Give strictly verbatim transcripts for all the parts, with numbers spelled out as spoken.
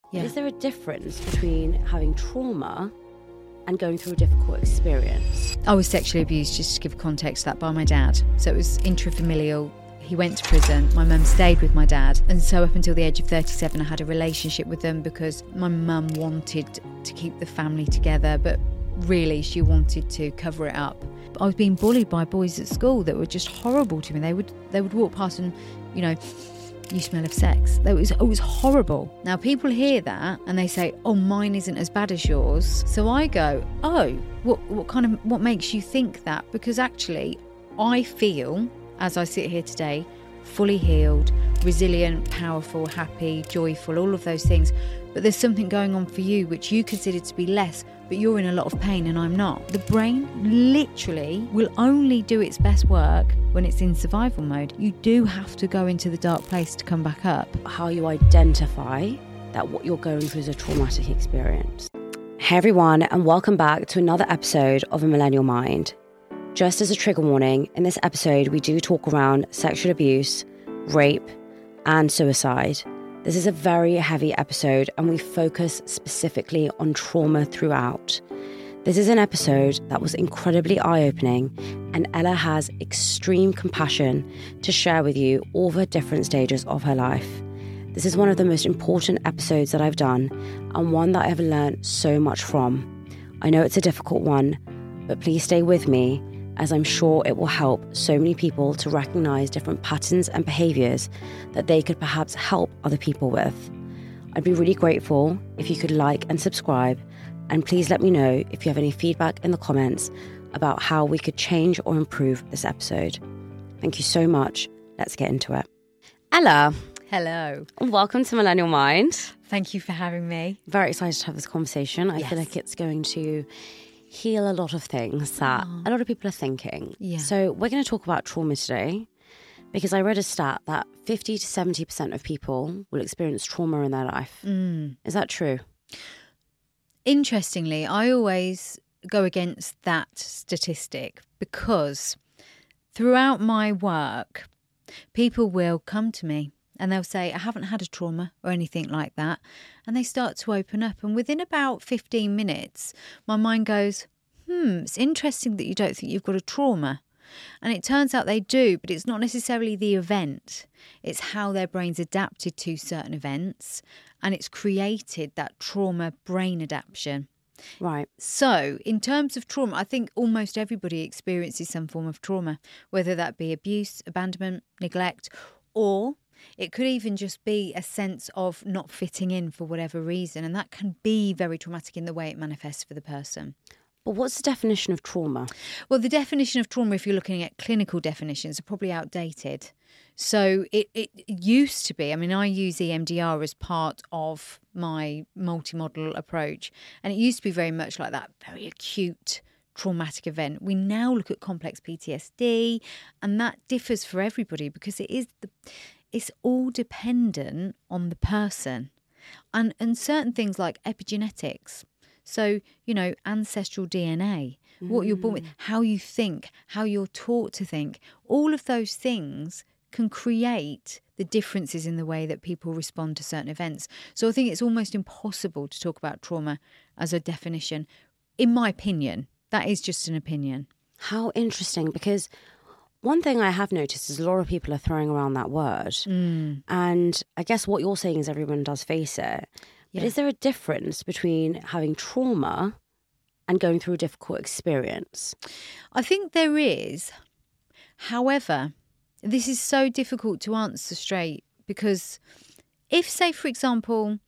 Yeah. Is there a difference between having trauma and going through a difficult experience? I was sexually abused, just to give context to that, by my dad. So it was intrafamilial. He went to prison. My mum stayed with my dad. And so up until the age of thirty-seven, I had a relationship with them because my mum wanted to keep the family together, but really she wanted to cover it up. I was being bullied by boys at school that were just horrible to me. They would they would walk past and, you know, you smell of sex. It was, it was horrible. Now, people hear that and they say, oh, mine isn't as bad as yours. So I go, oh, what what kind of, what makes you think that? Because actually, I feel, as I sit here today, fully healed, resilient, powerful, happy, joyful, all of those things. But there's something going on for you which you consider to be less, but you're in a lot of pain and I'm not. The brain literally will only do its best work when it's in survival mode. You do have to go into the dark place to come back up. How you identify that what you're going through is a traumatic experience. Hey everyone, and welcome back to another episode of A Millennial Mind. Just as a trigger warning, in this episode we do talk around sexual abuse, rape, and suicide. This is a very heavy episode and we focus specifically on trauma throughout. This is an episode that was incredibly eye-opening and Ella has extreme compassion to share with you all the different stages of her life. This is one of the most important episodes that I've done and one that I've learned so much from. I know it's a difficult one, but please stay with me as I'm sure it will help so many people to recognise different patterns and behaviours that they could perhaps help other people with. I'd be really grateful if you could like and subscribe, and please let me know if you have any feedback in the comments about how we could change or improve this episode. Thank you so much. Let's get into it. Ella. Hello. Welcome to Millennial Mind. Thank you for having me. Very excited to have this conversation. I Yes. feel like it's going to heal a lot of things that Oh. a lot of people are thinking. Yeah. So we're going to talk about trauma today because I read a stat that fifty to seventy percent of people will experience trauma in their life. Mm. Is that true? Interestingly, I always go against that statistic because throughout my work, people will come to me and they'll say, I haven't had a trauma or anything like that. And they start to open up. And within about fifteen minutes, my mind goes, hmm, it's interesting that you don't think you've got a trauma. And it turns out they do, but it's not necessarily the event. It's how their brain's adapted to certain events. And it's created that trauma brain adaptation. Right. So, in terms of trauma, I think almost everybody experiences some form of trauma, whether that be abuse, abandonment, neglect, or it could even just be a sense of not fitting in for whatever reason. And that can be very traumatic in the way it manifests for the person. But what's the definition of trauma? Well, the definition of trauma, if you're looking at clinical definitions, are probably outdated. So it, it used to be, I mean, I use E M D R as part of my multi-model approach. And it used to be very much like that, very acute traumatic event. We now look at complex P T S D, and that differs for everybody because it is the, it's all dependent on the person. And, and certain things like epigenetics. So, you know, ancestral D N A, what you're born with, how you think, how you're taught to think, all of those things can create the differences in the way that people respond to certain events. So I think it's almost impossible to talk about trauma as a definition. In my opinion, that is just an opinion. How interesting, because one thing I have noticed is a lot of people are throwing around that word. Mm. And I guess what you're saying is everyone does face it. But Yeah. is there a difference between having trauma and going through a difficult experience? I think there is. However, this is so difficult to answer straight because if, say, for example,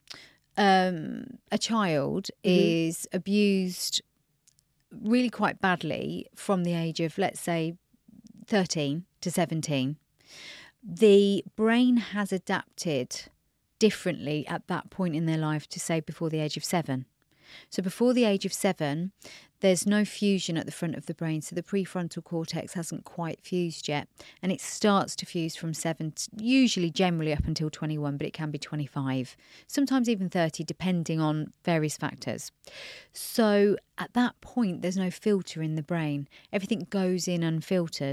um, a child Mm-hmm. is abused really quite badly from the age of, let's say, thirteen to seventeen, the brain has adapted differently at that point in their life to, say, before the age of seven. So before the age of seven, there's no fusion at the front of the brain. So the prefrontal cortex hasn't quite fused yet. And it starts to fuse from seven, to, usually generally up until twenty-one, but it can be twenty-five, sometimes even thirty, depending on various factors. So at that point, there's no filter in the brain. Everything goes in unfiltered.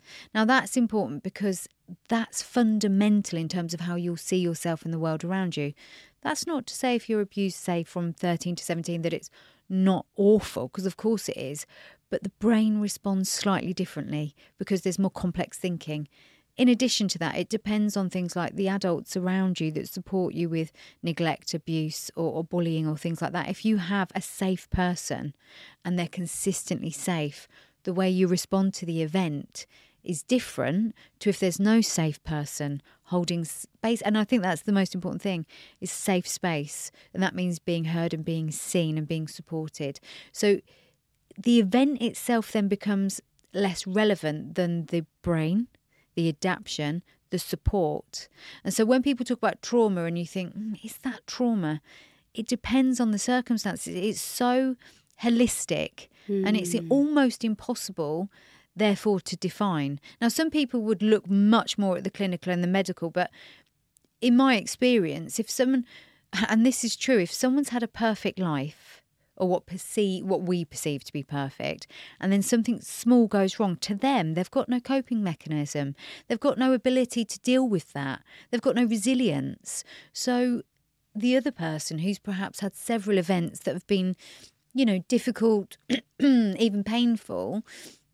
Now, that's important because that's fundamental in terms of how you'll see yourself in the world around you. That's not to say if you're abused, say, from thirteen to seventeen, that it's not awful, because of course it is. But the brain responds slightly differently because there's more complex thinking. In addition to that, it depends on things like the adults around you that support you with neglect, abuse or, or bullying or things like that. If you have a safe person and they're consistently safe, the way you respond to the event is different to if there's no safe person holding space. And I think that's the most important thing, is safe space. And that means being heard and being seen and being supported. So the event itself then becomes less relevant than the brain, the adaptation, the support. And so when people talk about trauma and you think, mm, is that trauma? It depends on the circumstances. It's so holistic mm. and it's almost impossible, therefore, to define. Now, some people would look much more at the clinical and the medical, but in my experience, if someone, and this is true, if someone's had a perfect life, or what perceive what we perceive to be perfect, and then something small goes wrong, to them, they've got no coping mechanism. They've got no ability to deal with that. They've got no resilience. So the other person who's perhaps had several events that have been, you know, difficult, even painful,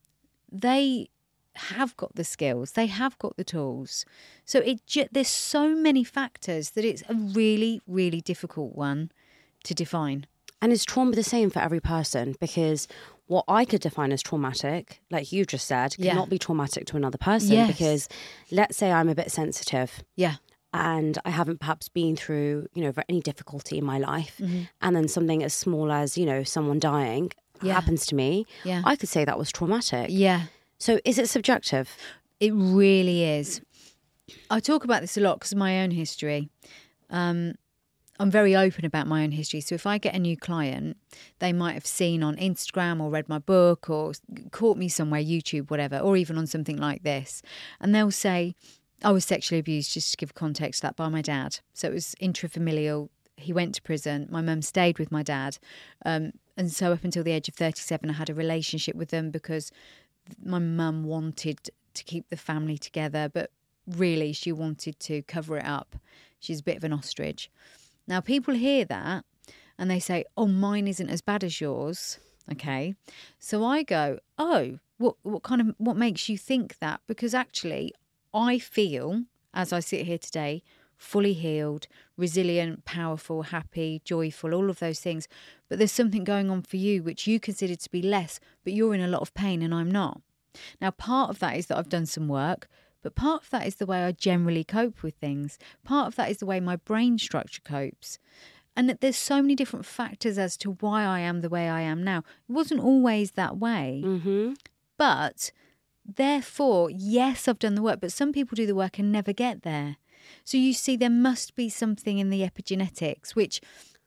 they have got the skills, they have got the tools. So it there's so many factors that it's a really, really difficult one to define. And is trauma the same for every person? Because what I could define as traumatic, like you just said, yeah. cannot be traumatic to another person. Yes. Because let's say I'm a bit sensitive. Yeah. And I haven't perhaps been through, you know, any difficulty in my life. Mm-hmm. And then something as small as, you know, someone dying yeah. happens to me. Yeah. I could say that was traumatic. Yeah. So is it subjective? It really is. I talk about this a lot because of my own history. Um, I'm very open about my own history. So if I get a new client, they might have seen on Instagram or read my book or caught me somewhere, YouTube, whatever, or even on something like this. And they'll say, I was sexually abused, just to give context to that, by my dad. So it was intrafamilial. He went to prison. My mum stayed with my dad. Um, and so up until the age of thirty-seven, I had a relationship with them because my mum wanted to keep the family together, but really she wanted to cover it up. She's a bit of an ostrich. Now, people hear that and they say, oh, mine isn't as bad as yours. Okay. So I go, oh, what what kind of, what makes you think that? Because actually, I feel, as I sit here today, fully healed, resilient, powerful, happy, joyful, all of those things. But there's something going on for you which you consider to be less, but you're in a lot of pain and I'm not. Now, part of that is that I've done some work, but part of that is the way I generally cope with things. Part of that is the way my brain structure copes. And there's so many different factors as to why I am the way I am now. It wasn't always that way. Mm-hmm. But therefore, yes, I've done the work, but some people do the work and never get there. So you see, there must be something in the epigenetics, which,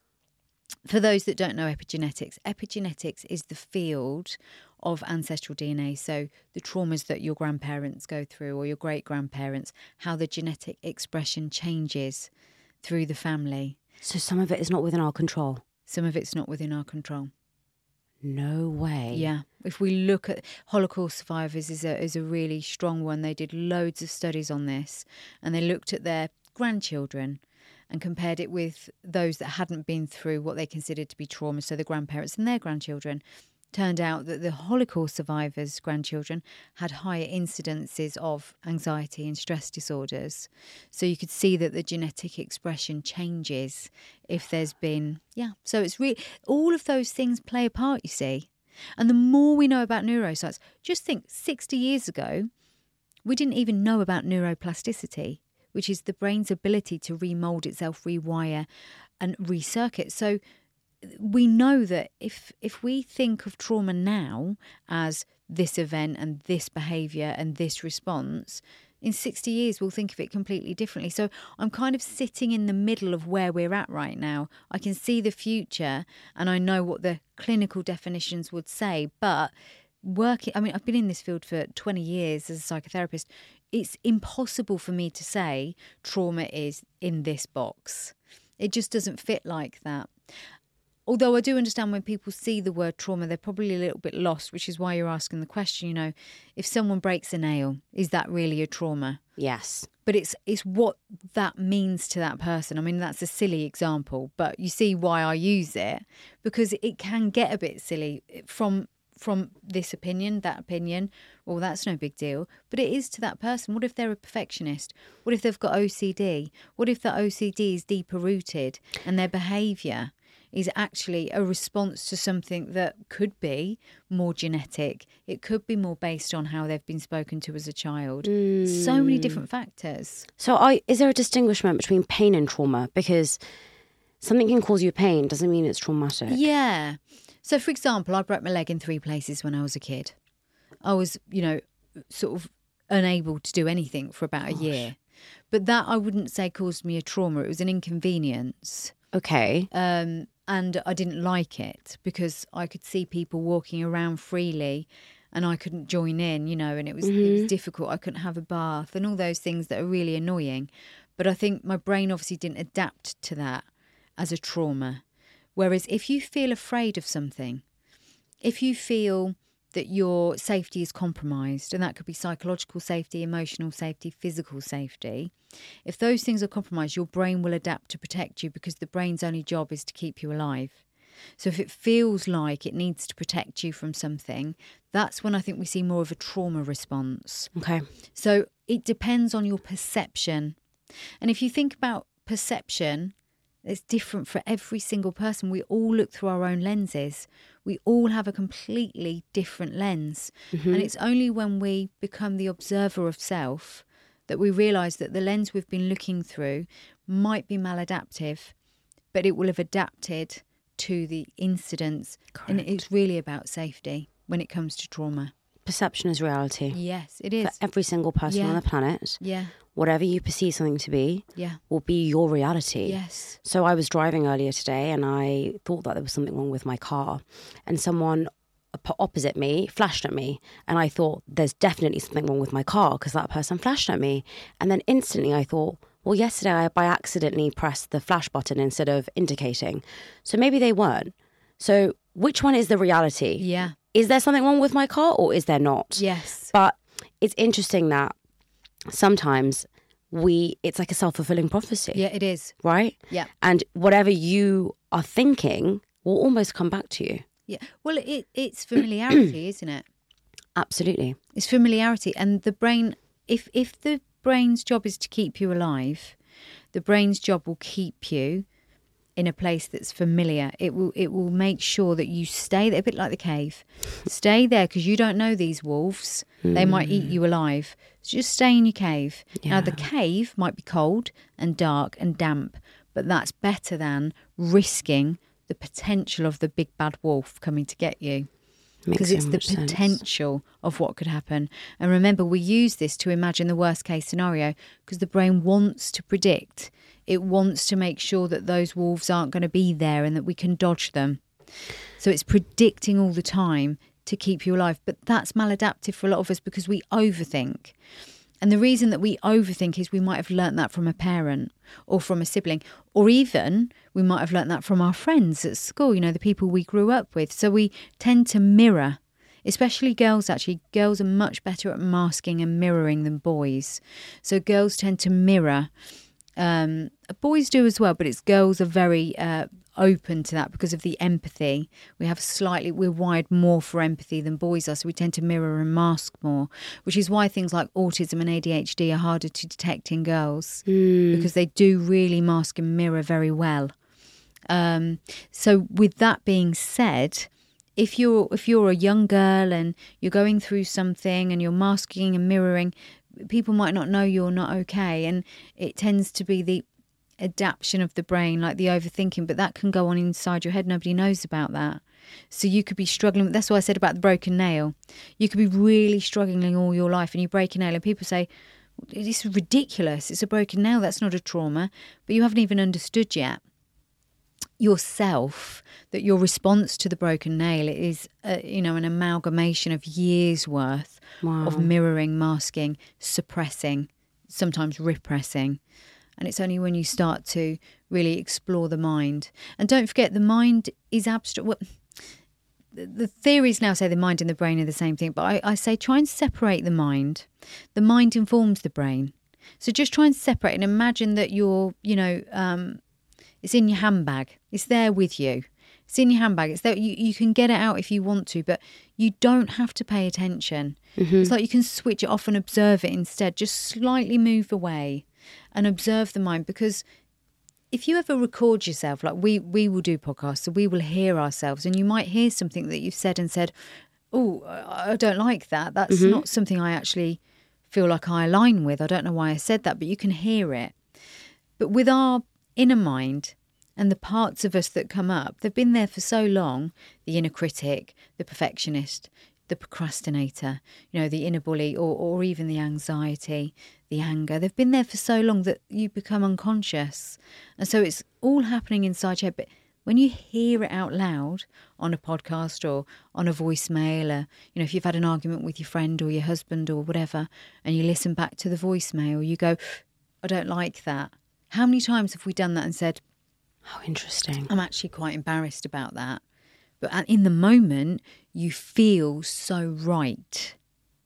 for those that don't know epigenetics, epigenetics is the field of ancestral D N A. So the traumas that your grandparents go through or your great-grandparents, how the genetic expression changes through the family. So some of it is not within our control? Some of it's not within our control. No way. Yeah. If we look at Holocaust survivors is a is a really strong one. They did loads of studies on this and they looked at their grandchildren and compared it with those that hadn't been through what they considered to be trauma, so the grandparents and their grandchildren. Turned out that the Holocaust survivors' grandchildren had higher incidences of anxiety and stress disorders. So you could see that the genetic expression changes if there's been, yeah. So it's really, all of those things play a part, you see. And the more we know about neuroscience, just think sixty years ago, we didn't even know about neuroplasticity, which is the brain's ability to remold itself, rewire and recircuit. So we know that if if we think of trauma now as this event and this behaviour and this response, in sixty years we'll think of it completely differently. So I'm kind of sitting in the middle of where we're at right now. I can see the future and I know what the clinical definitions would say, but working, I mean, I've been in this field for twenty years as a psychotherapist. It's impossible for me to say trauma is in this box. It just doesn't fit like that. although I do understand when people see the word trauma, they're probably a little bit lost, which is why you're asking the question, you know, if someone breaks a nail, is that really a trauma? Yes. But it's it's what that means to that person. I mean, that's a silly example, but you see why I use it, because it can get a bit silly from from this opinion, that opinion. Well, that's no big deal. But it is to that person. What if they're a perfectionist? What if they've got O C D? What if that O C D is deeper rooted and their behaviour is actually a response to something that could be more genetic? It could be more based on how they've been spoken to as a child. Mm. So many different factors. So I, is there a distinguishment between pain and trauma? Because something can cause you pain doesn't mean it's traumatic. Yeah. So, for example, I broke my leg in three places when I was a kid. I was, you know, sort of unable to do anything for about a Gosh. year. But that I wouldn't say caused me a trauma. It was an inconvenience. Okay. Um, and I didn't like it because I could see people walking around freely and I couldn't join in, you know, and it was, mm-hmm. it was difficult. I couldn't have a bath and all those things that are really annoying. But I think my brain obviously didn't adapt to that as a trauma. Whereas if you feel afraid of something, if you feel that your safety is compromised, and that could be psychological safety, emotional safety, physical safety, if those things are compromised, your brain will adapt to protect you because the brain's only job is to keep you alive. So if it feels like it needs to protect you from something, that's when I think we see more of a trauma response. Okay. So it depends on your perception. And if you think about perception, it's different for every single person. We all look through our own lenses. We all have a completely different lens. Mm-hmm. And it's only when we become the observer of self that we realise that the lens we've been looking through might be maladaptive, but it will have adapted to the incidents. Correct. And it's really about safety when it comes to trauma. Perception is reality. Yes, it is. For every single person yeah. on the planet. Yeah. Whatever you perceive something to be yeah. will be your reality. Yes. So I was driving earlier today and I thought that there was something wrong with my car. And someone opposite me flashed at me. And I thought, there's definitely something wrong with my car because that person flashed at me. And then instantly I thought, well, yesterday I by accidentally pressed the flash button instead of indicating. So maybe they weren't. So which one is the reality? Yeah. Is there something wrong with my car or is there not? Yes. But it's interesting that sometimes we, it's like a self-fulfilling prophecy. Yeah, it is. Right? Yeah. And whatever you are thinking will almost come back to you. Yeah. Well, it it's familiarity, isn't it? Absolutely. It's familiarity. And the brain, if if the brain's job is to keep you alive, the brain's job will keep you in a place that's familiar. It will it will make sure that you stay there, a bit like the cave. Stay there because you don't know these wolves. Mm. They might eat you alive. So just stay in your cave. Yeah. Now, the cave might be cold and dark and damp, but that's better than risking the potential of the big bad wolf coming to get you. Because it's the potential sense. Of what could happen. And remember, we use this to imagine the worst case scenario because the brain wants to predict. It wants to make sure that those wolves aren't going to be there and that we can dodge them. So it's predicting all the time to keep you alive. But that's maladaptive for a lot of us because we overthink. And the reason that we overthink is we might have learnt that from a parent or from a sibling, or even we might have learnt that from our friends at school, you know, the people we grew up with. So we tend to mirror, especially girls actually. Girls are much better at masking and mirroring than boys. So girls tend to mirror. Um, boys do as well, but it's girls are very uh, open to that because of the empathy. We have slightly, we're wired more for empathy than boys are, so we tend to mirror and mask more, which is why things like autism and A D H D are harder to detect in girls mm. because they do really mask and mirror very well. Um, so with that being said, if you're if you're a young girl and you're going through something and you're masking and mirroring, people might not know you're not okay, and it tends to be the adaptation of the brain, like the overthinking, but that can go on inside your head. Nobody knows about that. So you could be struggling. That's why I said about the broken nail. You could be really struggling all your life and you break a nail and people say, this is ridiculous. It's a broken nail. That's not a trauma. But you haven't even understood yet yourself that your response to the broken nail is, uh, you know, an amalgamation of years worth wow. of mirroring, masking, suppressing, sometimes repressing. And it's only when you start to really explore the mind. And don't forget, the mind is abstract. Well, the theories now say the mind and the brain are the same thing, but I, I say try and separate the mind. The mind informs the brain. So just try and separate and imagine that you're, you know, um, it's in your handbag. It's there with you. It's in your handbag. It's there. You, you can get it out if you want to, but you don't have to pay attention. Mm-hmm. It's like you can switch it off and observe it instead. Just slightly move away and observe the mind, because if you ever record yourself, like we, we will do podcasts, so we will hear ourselves, and you might hear something that you've said and said, oh, I don't like that. That's mm-hmm. not something I actually feel like I align with. I don't know why I said that, but you can hear it. But with our inner mind and the parts of us that come up, they've been there for so long, the inner critic, the perfectionist, the procrastinator, you know, the inner bully, or, or even the anxiety, the anger. They've been there for so long that you become unconscious. And so it's all happening inside your head. But when you hear it out loud on a podcast or on a voicemail, or, you know, if you've had an argument with your friend or your husband or whatever, and you listen back to the voicemail, you go, I don't like that. How many times have we done that and said, how interesting. I'm actually quite embarrassed about that. But in the moment, you feel so right.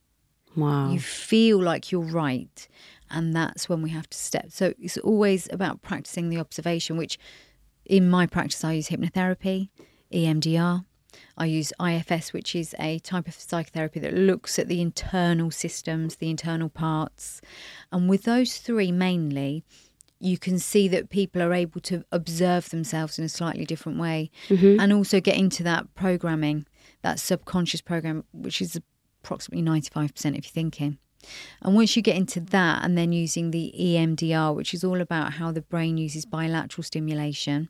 Wow. You feel like you're right. And that's when we have to step. So it's always about practicing the observation, which in my practice, I use hypnotherapy, E M D R. I use I F S, which is a type of psychotherapy that looks at the internal systems, the internal parts. And with those three mainly, you can see that people are able to observe themselves in a slightly different way, mm-hmm. and also get into that programming, that subconscious program, which is approximately ninety-five percent of your thinking. And once you get into that, and then using the E M D R, which is all about how the brain uses bilateral stimulation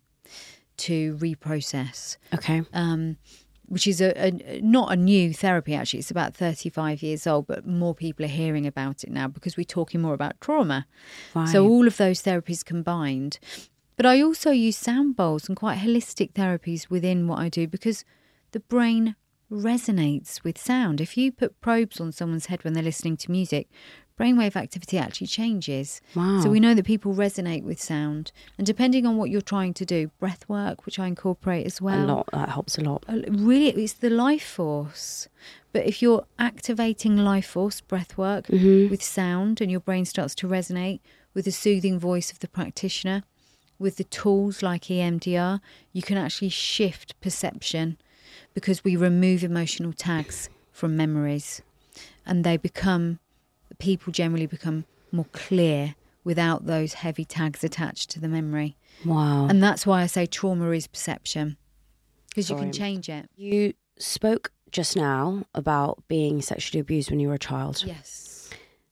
to reprocess. Okay. Um, which is a, a not a new therapy, actually. It's about thirty-five years old, but more people are hearing about it now because we're talking more about trauma. Right. So all of those therapies combined. But I also use sound bowls and quite holistic therapies within what I do, because the brain resonates with sound. If you put probes on someone's head when they're listening to music, brainwave activity actually changes. Wow. So we know that people resonate with sound. And depending on what you're trying to do, breath work, which I incorporate as well. A lot, that helps a lot. Really, it's the life force. But if you're activating life force, breath work, mm-hmm. with sound, and your brain starts to resonate with the soothing voice of the practitioner, with the tools like E M D R, you can actually shift perception, because we remove emotional tags from memories, and they become... people generally become more clear without those heavy tags attached to the memory. Wow. And that's why I say trauma is perception, because you can change it. You spoke just now about being sexually abused when you were a child. Yes.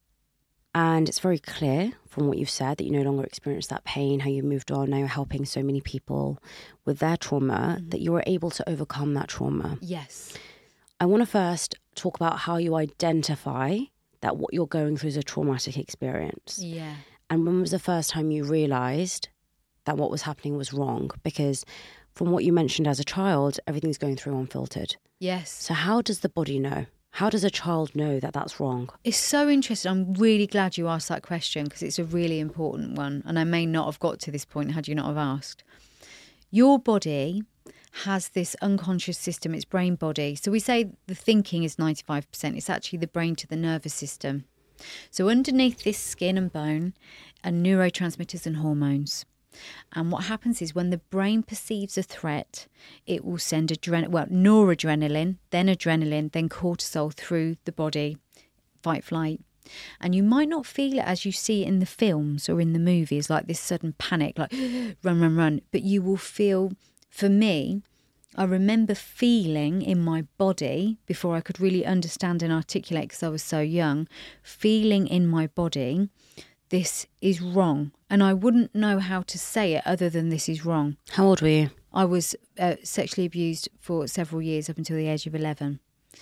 And it's very clear from what you've said that you no longer experience that pain, how you moved on, now you're helping so many people with their trauma, mm-hmm. that you were able to overcome that trauma. Yes. I want to first talk about how you identify that what you're going through is a traumatic experience. Yeah. And when was the first time you realised that what was happening was wrong? Because from what you mentioned as a child, everything's going through unfiltered. Yes. So how does the body know? How does a child know that that's wrong? It's so interesting. I'm really glad you asked that question, because it's a really important one. And I may not have got to this point had you not have asked. Your body has this unconscious system, it's brain body. So we say the thinking is ninety-five percent. It's actually the brain to the nervous system. So underneath this skin and bone are neurotransmitters and hormones. And what happens is when the brain perceives a threat, it will send adren- well, noradrenaline, then adrenaline, then cortisol through the body, fight, flight. And you might not feel it as you see it in the films or in the movies, like this sudden panic, like run, run, run. But you will feel... For me, I remember feeling in my body, before I could really understand and articulate because I was so young, feeling in my body, this is wrong. And I wouldn't know how to say it other than this is wrong. How old were you? I was uh, sexually abused for several years, up until the age of eleven.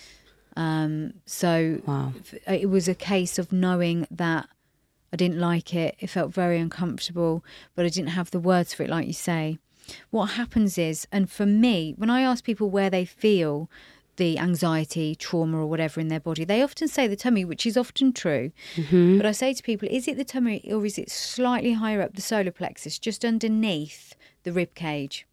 Um, so wow. It was a case of knowing that I didn't like it. It felt very uncomfortable, but I didn't have the words for it, like you say. What happens is, and for me, when I ask people where they feel the anxiety, trauma or whatever in their body. They often say the tummy, which is often true. Mm-hmm. But I say to people, is it the tummy or is it slightly higher up the solar plexus, just underneath the rib cage?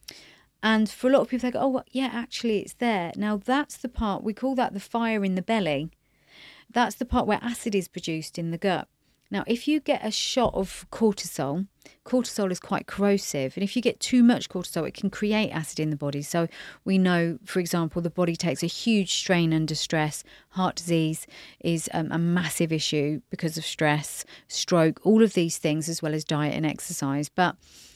And for a lot of people, they go, oh, well, yeah, actually it's there. Now that's the part, we call that the fire in the belly. That's the part where acid is produced in the gut. Now, if you get a shot of cortisol, cortisol is quite corrosive. And if you get too much cortisol, it can create acid in the body. So we know, for example, the body takes a huge strain under stress. Heart disease is um, a massive issue because of stress, stroke, all of these things, as well as diet and exercise. But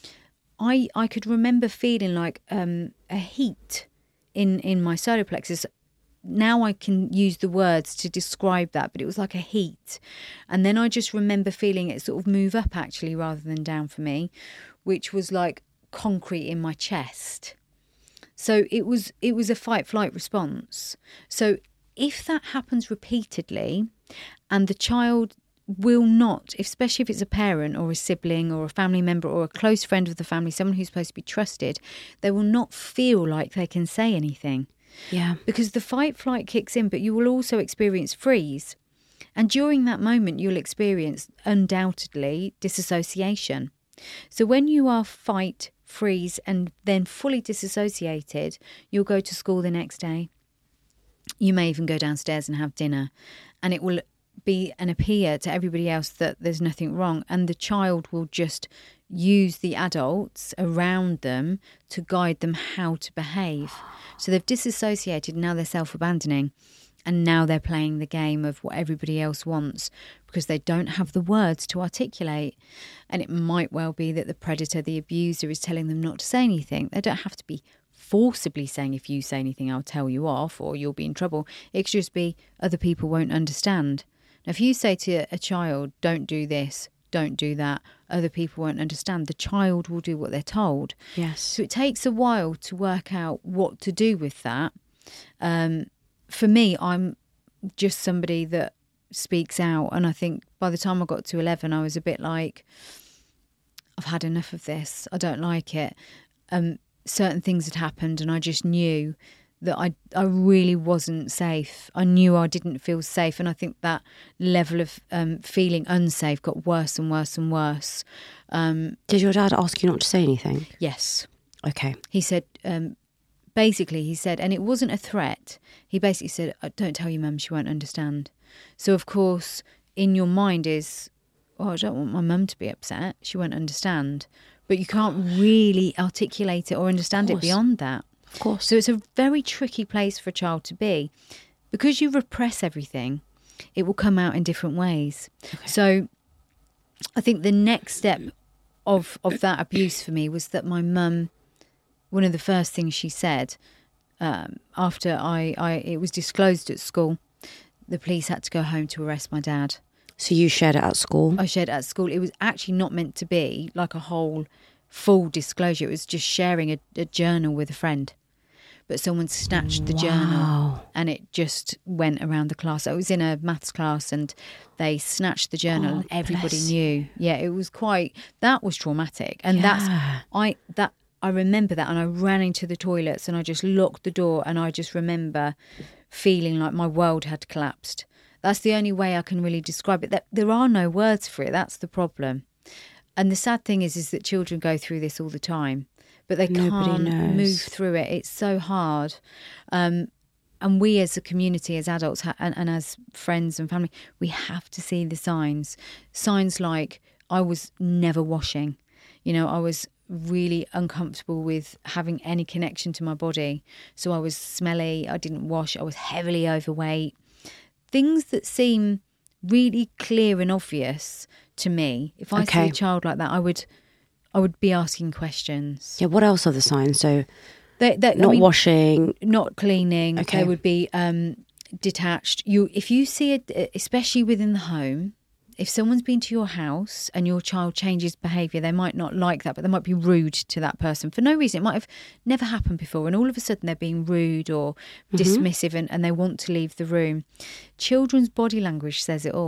I I could remember feeling like um, a heat in, in my solar plexus. Now I can use the words to describe that, but it was like a heat. And then I just remember feeling it sort of move up actually rather than down for me, which was like concrete in my chest. So it was it was a fight flight response. So if that happens repeatedly and the child will not, especially if it's a parent or a sibling or a family member or a close friend of the family, someone who's supposed to be trusted, they will not feel like they can say anything. Yeah. Because the fight flight kicks in, but you will also experience freeze. And during that moment, you'll experience undoubtedly disassociation. So when you are fight, freeze, and then fully disassociated, you'll go to school the next day. You may even go downstairs and have dinner, and it will be an appear to everybody else that there's nothing wrong. And the child will just use the adults around them to guide them how to behave. So they've disassociated, now they're self-abandoning, and now they're playing the game of what everybody else wants because they don't have the words to articulate. And it might well be that the predator, the abuser, is telling them not to say anything. They don't have to be forcibly saying, if you say anything, I'll tell you off or you'll be in trouble. It could just be other people won't understand. Now, if you say to a child, don't do this, don't do that, other people won't understand, the child will do what they're told. Yes. So it takes a while to work out what to do with that. Um, for me, I'm just somebody that speaks out. And I think by the time I got to eleven, I was a bit like, I've had enough of this. I don't like it. Um, certain things had happened and I just knew that I I really wasn't safe. I knew I didn't feel safe. And I think that level of um, feeling unsafe got worse and worse and worse. Um, Did your dad ask you not to say anything? yes. Okay. He said, um, basically, he said, and it wasn't a threat. He basically said, don't tell your mum, she won't understand. So, of course, in your mind is, oh, I don't want my mum to be upset. She won't understand. But you can't really articulate it or understand it beyond that. Of course. So it's a very tricky place for a child to be. Because you repress everything, it will come out in different ways. Okay. So I think the next step of, of that abuse for me was that my mum, one of the first things she said um, after I, I it was disclosed at school, the police had to go home to arrest my dad. So you shared it at school? I shared it at school. It was actually not meant to be like a whole full disclosure. It was just sharing a, a journal with a friend. But someone snatched the wow. journal and it just went around the class. I was in a maths class and they snatched the journal oh, and everybody bless. knew. Yeah, it was quite, that was traumatic. And yeah. that's, I, that, I remember that and I ran into the toilets and I just locked the door and I just remember feeling like my world had collapsed. That's the only way I can really describe it. That there are no words for it. That's the problem. And the sad thing is, is that children go through this all the time, but they Nobody can't knows. move through it. It's so hard. Um, and we as a community, as adults ha- and, and as friends and family, we have to see the signs. Signs like I was never washing. You know, I was really uncomfortable with having any connection to my body. So I was smelly. I didn't wash. I was heavily overweight. Things that seem really clear and obvious to me. If I okay. see a child like that, I would I would be asking questions. Yeah, what else are the signs? So they, they, not I mean, washing. Not cleaning. Okay. They would be um, detached. You, if you see it, especially within the home, if someone's been to your house and your child changes behaviour, they might not like that, but they might be rude to that person for no reason. It might have never happened before, and all of a sudden they're being rude or mm-hmm. dismissive and, and they want to leave the room. Children's body language says it all.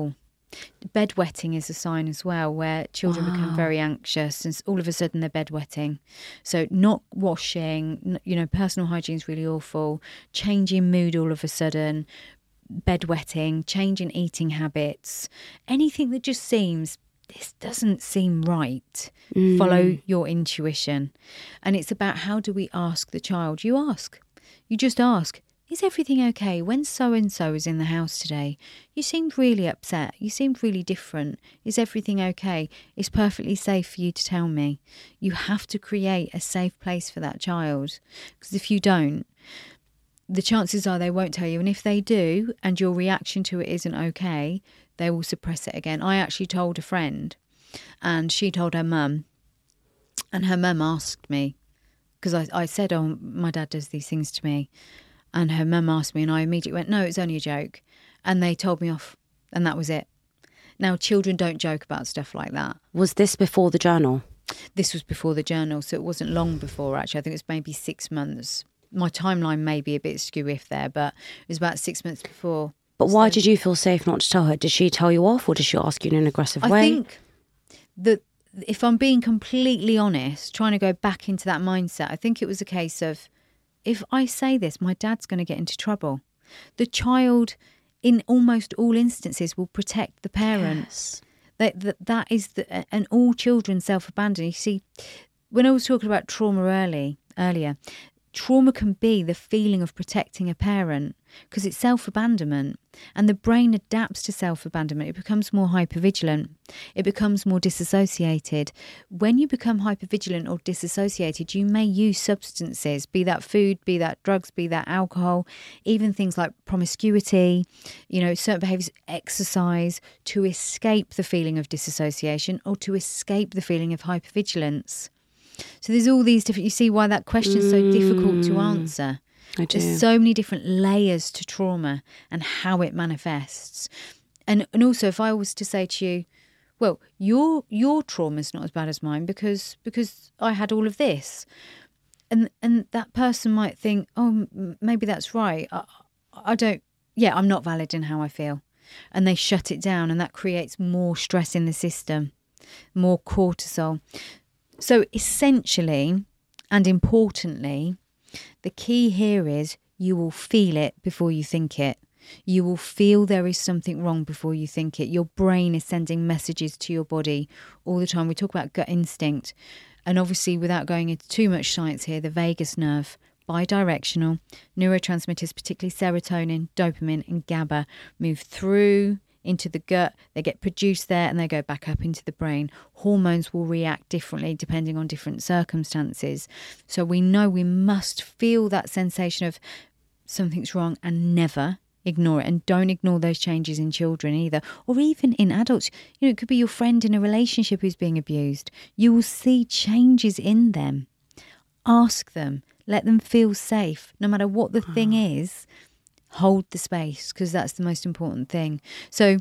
Bedwetting is a sign as well, where children Wow. become very anxious and all of a sudden they're bedwetting. So not washing, you know, personal hygiene is really awful. Changing mood all of a sudden, bedwetting, changing eating habits, anything that just seems, this doesn't seem right. Mm. Follow your intuition. And it's about, how do we ask the child? You ask. You just ask. Is everything okay? When so-and-so was in the house today, you seemed really upset. You seemed really different. Is everything okay? It's perfectly safe for you to tell me. You have to create a safe place for that child. Because if you don't, the chances are they won't tell you. And if they do, and your reaction to it isn't okay, they will suppress it again. I actually told a friend, and she told her mum, and her mum asked me, because I, I said, oh, my dad does these things to me. And her mum asked me, and I immediately went, no, it's only a joke. And they told me off, and that was it. Now, children don't joke about stuff like that. Was this before the journal? This was before the journal, so it wasn't long before, actually. I think it was maybe six months. My timeline may be a bit skew if there, but it was about six months before. But why So- did you feel safe not to tell her? Did she tell you off, or did she ask you in an aggressive I way? think that if I'm being completely honest, trying to go back into that mindset, I think it was a case of, if I say this, my dad's going to get into trouble. The child, in almost all instances, will protect the parent. Yes. That, that, that is, the, and all children self-abandon. You see, when I was talking about trauma early, earlier, trauma can be the feeling of protecting a parent because it's self-abandonment, and the brain adapts to self-abandonment. It becomes more hypervigilant. It becomes more disassociated. When you become hypervigilant or disassociated, you may use substances, be that food, be that drugs, be that alcohol, even things like promiscuity, you know, certain behaviours, exercise, to escape the feeling of disassociation or to escape the feeling of hypervigilance. So there's all these different, you see why that question's so difficult to answer. I do. There's so many different layers to trauma and how it manifests. And and also, if I was to say to you, well, your your trauma's not as bad as mine because because I had all of this. And and that person might think, oh, m- maybe that's right. I, I don't, yeah, I'm not valid in how I feel. And they shut it down, and that creates more stress in the system, more cortisol. So essentially, and importantly, the key here is you will feel it before you think it. You will feel there is something wrong before you think it. Your brain is sending messages to your body all the time. We talk about gut instinct. And obviously, without going into too much science here, the vagus nerve, bidirectional, neurotransmitters, particularly serotonin, dopamine and GABA, move through into the gut, they get produced there and they go back up into the brain. Hormones will react differently depending on different circumstances. So we know we must feel that sensation of something's wrong and never ignore it. And don't ignore those changes in children either, or even in adults. You know, it could be your friend in a relationship who's being abused. You will see changes in them. Ask them, let them feel safe, no matter what the thing is. Hold the space, because that's the most important thing. So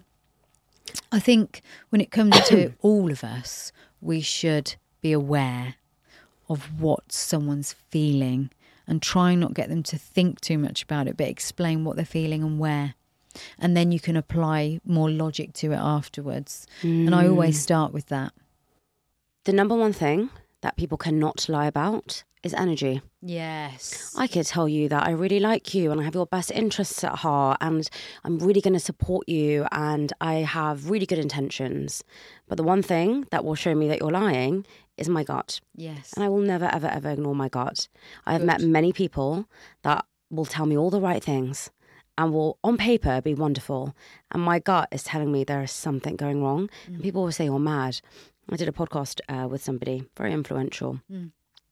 I think when it comes to all of us, we should be aware of what someone's feeling and try not get them to think too much about it, but explain what they're feeling and where. And then you can apply more logic to it afterwards. Mm. And I always start with that. The number one thing that people cannot lie about is energy. Yes. I could tell you that I really like you and I have your best interests at heart and I'm really going to support you and I have really good intentions. But the one thing that will show me that you're lying is my gut. Yes. And I will never, ever, ever ignore my gut. I have Good. met many people that will tell me all the right things and will, on paper, be wonderful. And my gut is telling me there is something going wrong. Mm. And people will say, you're mad. I did a podcast uh, with somebody, very influential. Mm.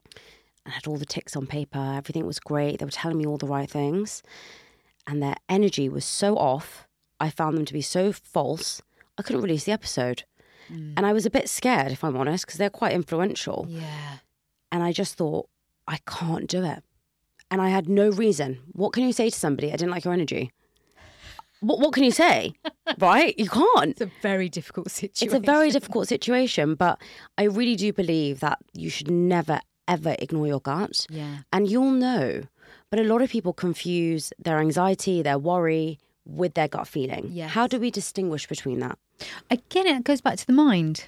I had all the ticks on paper. Everything was great. They were telling me all the right things. And their energy was so off. I found them to be so false. I couldn't release the episode. Mm. And I was a bit scared, if I'm honest, because they're quite influential. Yeah. And I just thought, I can't do it. And I had no reason. What can you say to somebody? I didn't like your energy. What, what can you say? Right? You can't. It's a very difficult situation. It's a very difficult situation. But I really do believe that you should never, ever ignore your gut. Yeah. And you'll know. But a lot of people confuse their anxiety, their worry with their gut feeling. Yes. How do we distinguish between that? Again, it goes back to the mind.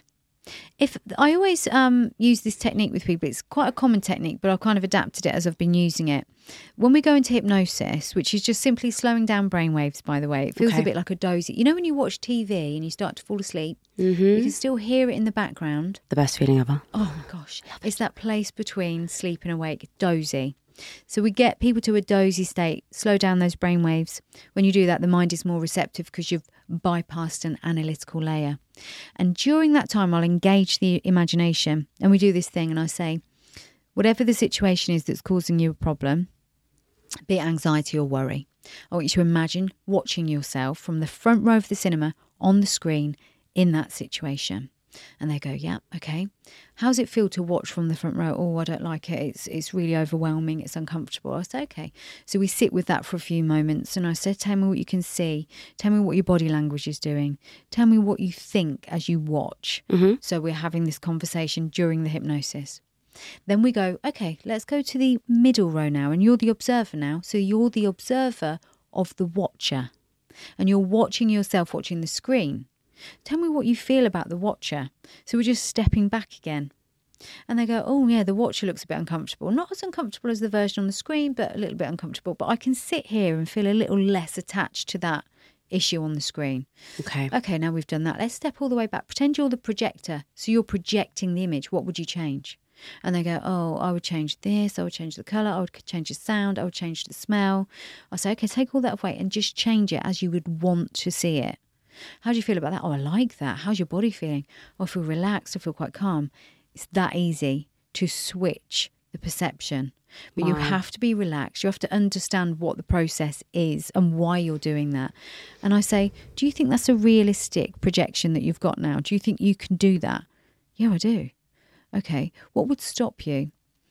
If I always um, use this technique with people, it's quite a common technique, but I've kind of adapted it as I've been using it. When we go into hypnosis, which is just simply slowing down brainwaves, by the way, it feels Okay. a bit like a dozy. You know when you watch T V and you start to fall asleep, Mm-hmm. you can still hear it in the background. The best feeling ever. Oh my gosh, it's that place between sleep and awake, dozy. So we get people to a dozy state, slow down those brainwaves. When you do that, the mind is more receptive because you've bypassed an analytical layer. And during that time, I'll engage the imagination. And we do this thing and I say, whatever the situation is that's causing you a problem, be it anxiety or worry, I want you to imagine watching yourself from the front row of the cinema on the screen in that situation. And they go, yeah, okay. How does it feel to watch from the front row? Oh, I don't like it. It's it's really overwhelming. It's uncomfortable. I say, okay. So we sit with that for a few moments. And I said, tell me what you can see. Tell me what your body language is doing. Tell me what you think as you watch. Mm-hmm. So we're having this conversation during the hypnosis. Then we go, okay, let's go to the middle row now. And you're the observer now. So you're the observer of the watcher. And you're watching yourself watching the screen. Tell me what you feel about the watcher. So we're just stepping back again. And they go, oh yeah, the watcher looks a bit uncomfortable. Not as uncomfortable as the version on the screen, but a little bit uncomfortable. But I can sit here and feel a little less attached to that issue on the screen. Okay. Okay, now we've done that. Let's step all the way back. Pretend you're the projector. So you're projecting the image. What would you change? And they go, oh, I would change this. I would change the colour. I would change the sound. I would change the smell. I say, okay, take all that away and just change it as you would want to see it. How do you feel about that? Oh, I like that. How's your body feeling? Oh, I feel relaxed. I feel quite calm. It's that easy to switch the perception. But Wow. you have to be relaxed. You have to understand what the process is and why you're doing that. And I say, do you think that's a realistic projection that you've got now? Do you think you can do that? Yeah, I do. Okay, what would stop you?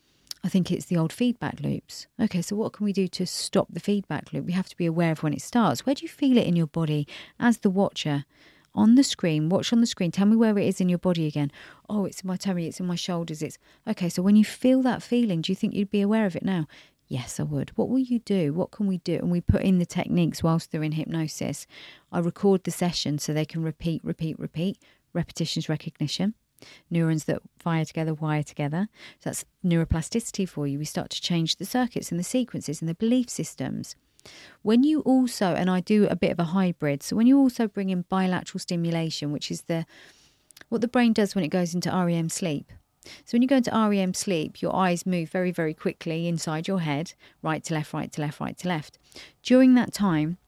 I think it's the old feedback loops. Okay, so what can we do to stop the feedback loop? We have to be aware of when it starts. Where do you feel it in your body as the watcher? On the screen, watch on the screen. Tell me where it is in your body again. Oh, it's in my tummy, it's in my shoulders. It's okay, so when you feel that feeling, do you think you'd be aware of it now? Yes, I would. What will you do? What can we do? And we put in the techniques whilst they're in hypnosis. I record the session so they can repeat, repeat, repeat. Repetition's recognition. Neurons that fire together, wire together. So that's neuroplasticity for you. We start to change the circuits and the sequences and the belief systems. When you also, and I do a bit of a hybrid, so when you also bring in bilateral stimulation, which is the what the brain does when it goes into R E M sleep. So when you go into R E M sleep, your eyes move very, very quickly inside your head, right to left, right to left, right to left. During that time,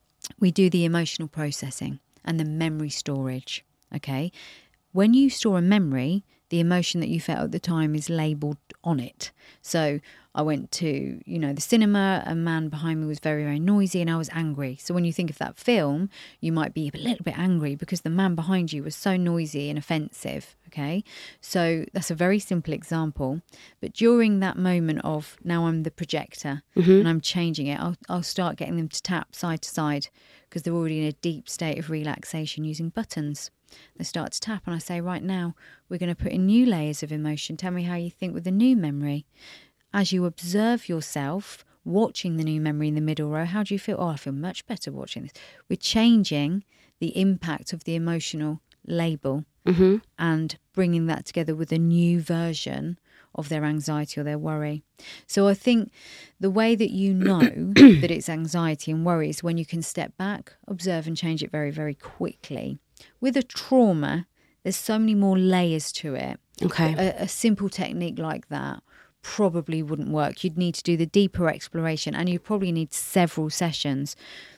we do the emotional processing and the memory storage, okay? When you store a memory, the emotion that you felt at the time is labelled on it. So I went to, you know, the cinema, a man behind me was very, very noisy and I was angry. So when you think of that film, you might be a little bit angry because the man behind you was so noisy and offensive, okay? So that's a very simple example. But during that moment of now I'm the projector Mm-hmm. and I'm changing it, I'll, I'll start getting them to tap side to side because they're already in a deep state of relaxation using buttons. They start to tap and I say, right now, we're going to put in new layers of emotion. Tell me how you think with the new memory. As you observe yourself watching the new memory in the middle row, how do you feel? Oh, I feel much better watching this. We're changing the impact of the emotional label Mm-hmm. and bringing that together with a new version of their anxiety or their worry. So I think the way that you know that it's anxiety and worry is when you can step back, observe and change it very, very quickly. With a trauma, there's so many more layers to it. Okay. A, a simple technique like that probably wouldn't work. You'd need to do the deeper exploration and you'd probably need several sessions.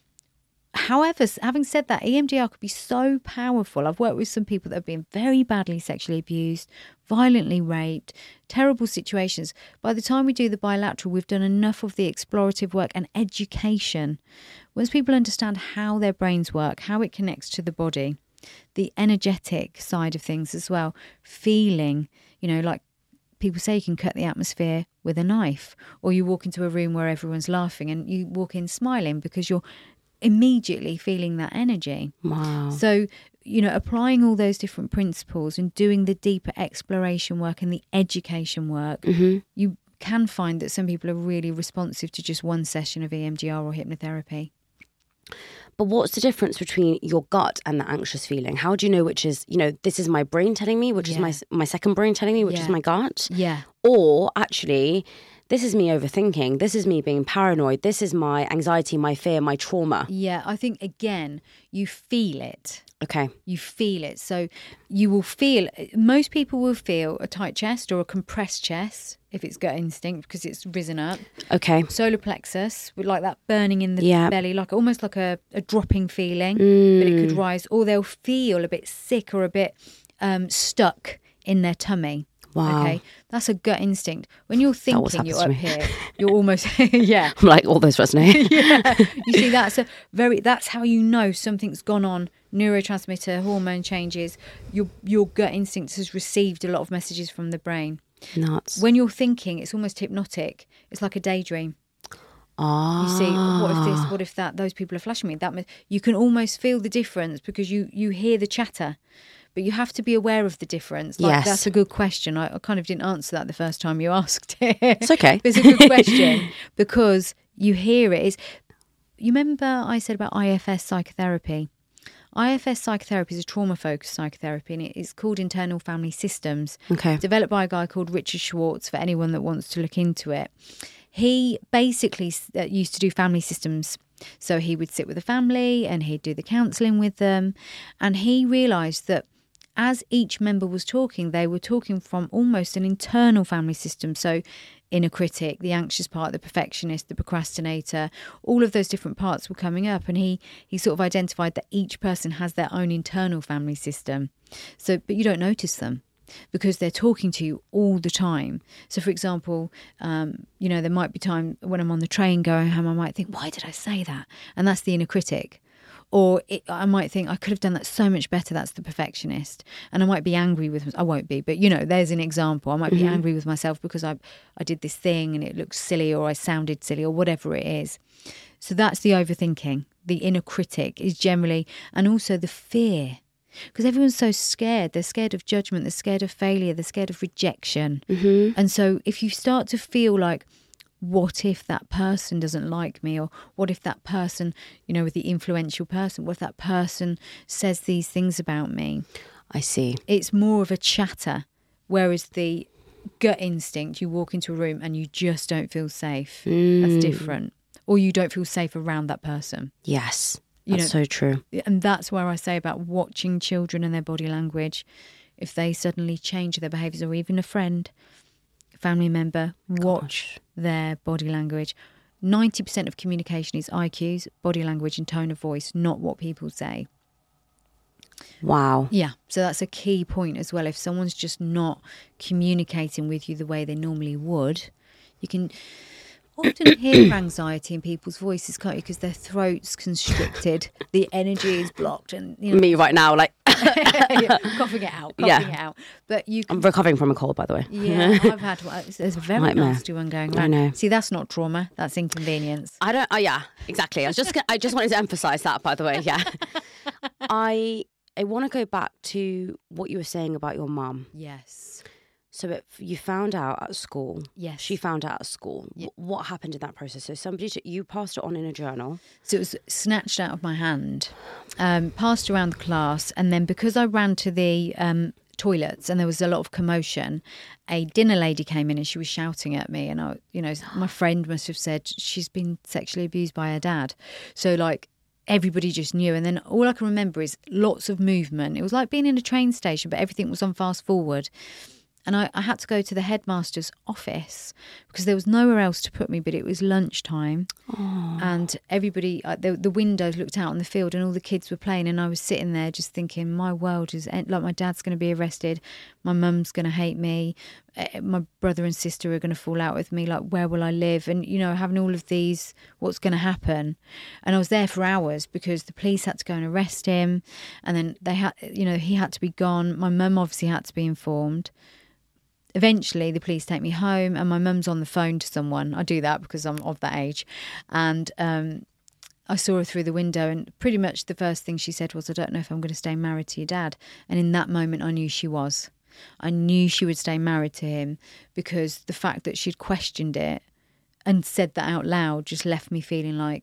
However, having said that, E M D R could be so powerful. I've worked with some people that have been very badly sexually abused, violently raped, terrible situations. By the time we do the bilateral, we've done enough of the explorative work and education. Once people understand how their brains work, how it connects to the body, the energetic side of things as well, feeling, you know, like people say you can cut the atmosphere with a knife, or you walk into a room where everyone's laughing and you walk in smiling because you're immediately feeling that energy. Wow. So, you know, applying all those different principles and doing the deeper exploration work and the education work, Mm-hmm. you can find that some people are really responsive to just one session of E M D R or hypnotherapy. But what's the difference between your gut and the anxious feeling? How do you know which is, you know, this is my brain telling me, which Yeah. is my my second brain telling me, which Yeah. is my gut? Yeah. Or actually, this is me overthinking. This is me being paranoid. This is my anxiety, my fear, my trauma. Yeah. I think, again, you feel it. Okay. You feel it. So you will feel, most people will feel a tight chest or a compressed chest if it's gut instinct because it's risen up. Okay. Solar plexus, with like that burning in the Yeah. belly, like almost like a, a dropping feeling, Mm. but it could rise. Or they'll feel a bit sick or a bit um, stuck in their tummy. Wow. Okay, that's a gut instinct. When you're what's thinking happened you're to up me. here, you're almost yeah. I'm like, all those resonate. Yeah. You see, that's a very that's how you know something's gone on. Neurotransmitter, hormone changes. Your your gut instinct has received a lot of messages from the brain. Nuts. When you're thinking, it's almost hypnotic. It's like a daydream. Ah. You see, what if this? What if that? Those people are flashing me. That mu- you can almost feel the difference because you you hear the chatter. But you have to be aware of the difference. Like, Yes. That's a good question. I, I kind of didn't answer that the first time you asked it. It's okay. It's a good question because you hear it. Is, you remember I said about I F S psychotherapy? I F S psychotherapy is a trauma-focused psychotherapy and it's called Internal Family Systems. Okay. Developed by a guy called Richard Schwartz, for anyone that wants to look into it. He basically s- uh, used to do family systems. So he would sit with a family and he'd do the counselling with them. And he realised that as each member was talking, they were talking from almost an internal family system. So inner critic, the anxious part, the perfectionist, the procrastinator, all of those different parts were coming up. And he, he sort of identified that each person has their own internal family system. So, but you don't notice them because they're talking to you all the time. So, for example, um, you know, there might be time when I'm on the train going home, I might think, why did I say that? And that's the inner critic. Or it, I might think I could have done that so much better. That's the perfectionist. And I might be angry with, I won't be, but you know, there's an example. I might be Mm-hmm. angry with myself because I, I did this thing and it looks silly or I sounded silly or whatever it is. So that's the overthinking. The inner critic is generally, and also the fear. Because everyone's so scared. They're scared of judgment. They're scared of failure. They're scared of rejection. Mm-hmm. And so if you start to feel like, what if that person doesn't like me? Or what if that person, you know, with the influential person, what if that person says these things about me? I see. It's more of a chatter. Whereas the gut instinct, you walk into a room and you just don't feel safe. Mm. That's different. Or you don't feel safe around that person. Yes. You That's know, so true. And that's where I say about watching children and their body language. If they suddenly change their behaviours, or even a friend, family member, watch Gosh. their body language. ninety percent of communication is I Qs, body language and tone of voice, not what people say. Wow. Yeah, so that's a key point as well. If someone's just not communicating with you the way they normally would, you can often hear anxiety in people's voices, can't you? Because their throat's constricted, the energy is blocked, and you know, Me right now, like, yeah, coughing it out, coughing Yeah. it out. But you can I'm recovering from a cold, by the way. Yeah, I've had one. There's a very Nightmare. nasty one going I around. know. See, that's not trauma. That's inconvenience. I don't. Oh, yeah, exactly. I was just. I just wanted to emphasise that. By the way, yeah. I I want to go back to what you were saying about your mum. Yes. So it, you found out at school. Yes. She found out at school. Yeah. Wh- What happened in that process? So somebody, t- you passed it on in a journal. So it was snatched out of my hand, um, passed around the class, and then because I ran to the um, toilets and there was a lot of commotion, a dinner lady came in and she was shouting at me, and I, you know, my friend must have said she's been sexually abused by her dad. So like, everybody just knew. And then all I can remember is lots of movement. It was like being in a train station, but everything was on fast forward. And I, I had to go to the headmaster's office because there was nowhere else to put me, but it was lunchtime. Oh. And everybody, uh, the, the windows looked out on the field and all the kids were playing. And I was sitting there just thinking, my world is, end- like my dad's going to be arrested. My mum's going to hate me. Uh, my brother and sister are going to fall out with me. Like, where will I live? And, you know, having all of these, what's going to happen? And I was there for hours because the police had to go and arrest him. And then they had, you know, he had to be gone. My mum obviously had to be informed. Eventually, the police take me home and my mum's on the phone to someone. I do that because I'm of that age. And um, I saw her through the window and pretty much the first thing she said was, I don't know if I'm going to stay married to your dad. And in that moment, I knew she was. I knew she would stay married to him because the fact that she'd questioned it and said that out loud just left me feeling like,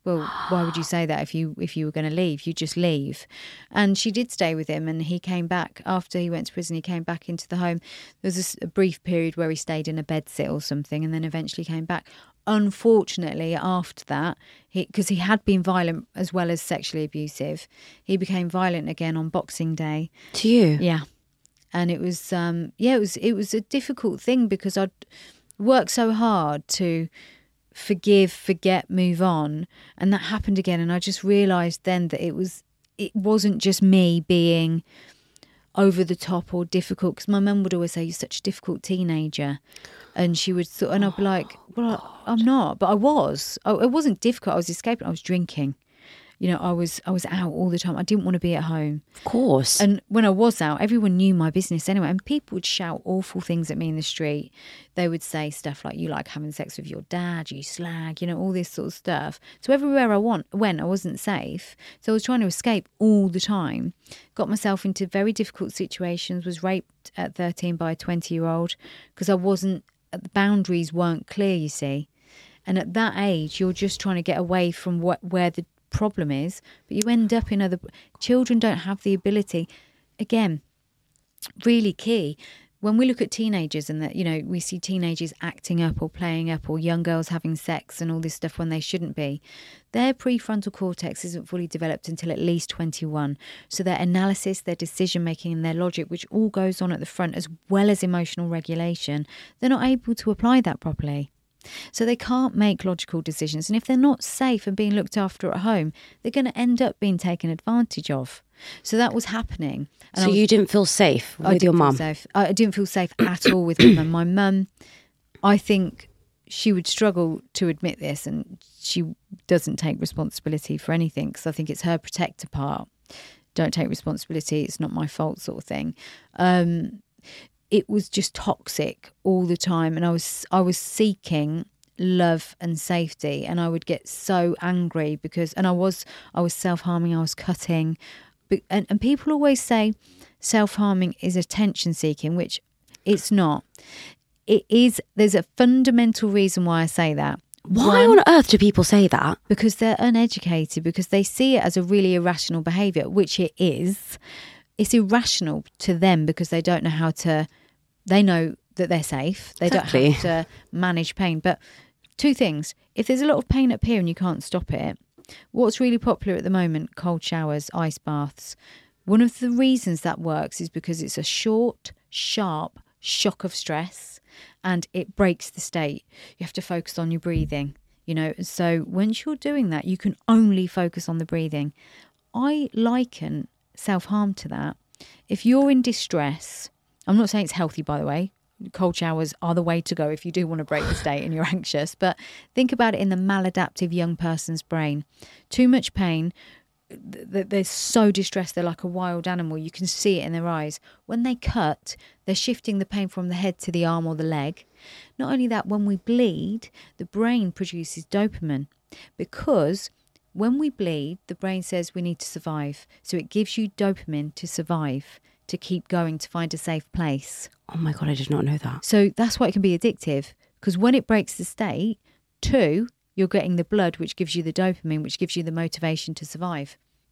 Well, why would you say that if you if you were going to leave? You just leave. And she did stay with him, and he came back after he went to prison. He came back into the home. There was a, a brief period where he stayed in a bedsit or something, and then eventually came back. Unfortunately, after that, because he, he had been violent as well as sexually abusive, he became violent again on Boxing Day. To you? Yeah. And it was, um, yeah, it was it was a difficult thing because I'd worked so hard to forgive, forget, move on, and that happened again. And I just realised then that it was it wasn't just me being over the top or difficult, because my mum would always say, you're such a difficult teenager, and she would sort and I'd be like, well, I, I'm not, but I was I, it wasn't difficult. I was escaping. I was drinking. You know, I was I was out all the time. I didn't want to be at home. Of course. And when I was out, everyone knew my business anyway. And people would shout awful things at me in the street. They would say stuff like, you like having sex with your dad, you slag, you know, all this sort of stuff. So everywhere I want, went, I wasn't safe. So I was trying to escape all the time. Got myself into very difficult situations, was raped at thirteen by a twenty-year-old because I wasn't, the boundaries weren't clear, you see. And at that age, you're just trying to get away from what where the problem is, but you end up in other children don't have the ability. Again, really key when we look at teenagers, and that, you know, we see teenagers acting up or playing up, or young girls having sex and all this stuff when they shouldn't be. Their prefrontal cortex isn't fully developed until at least twenty-one. So their analysis, their decision making, and their logic, which all goes on at the front, as well as emotional regulation, they're not able to apply that properly. So they can't make logical decisions. And if they're not safe and being looked after at home, they're going to end up being taken advantage of. So that was happening. And so was, you didn't feel safe with your mum? I didn't feel safe at all with my mum. My mum, I think she would struggle to admit this, and she doesn't take responsibility for anything, because I think it's her protector part. Don't take responsibility. It's not my fault, sort of thing. Um It was just toxic all the time, and I was I was seeking love and safety, and I would get so angry because, and I was I was self-harming, I was cutting, and, and people always say self-harming is attention seeking, which it's not. It is. There's a fundamental reason why I say that. Why One, on earth do people say that? Because they're uneducated, because they see it as a really irrational behaviour, which it is. It's irrational to them because they don't know how to, they know that they're safe. They exactly. don't have to manage pain. But two things. If there's a lot of pain up here and you can't stop it, what's really popular at the moment, cold showers, ice baths. One of the reasons that works is because it's a short, sharp shock of stress, and it breaks the state. You have to focus on your breathing, you know. So once you're doing that, you can only focus on the breathing. I liken self-harm to that. If you're in distress, I'm not saying it's healthy, by the way. Cold showers are the way to go if you do want to break the state and you're anxious. But think about it in the maladaptive young person's brain. Too much pain, they're so distressed, they're like a wild animal. You can see it in their eyes. When they cut, they're shifting the pain from the head to the arm or the leg. Not only that, when we bleed, the brain produces dopamine, because when we bleed, the brain says we need to survive. So it gives you dopamine to survive, to keep going, to find a safe place. Oh my God, I did not know that. So that's why it can be addictive, because when it breaks the state, two, you're getting the blood, which gives you the dopamine, which gives you the motivation to survive.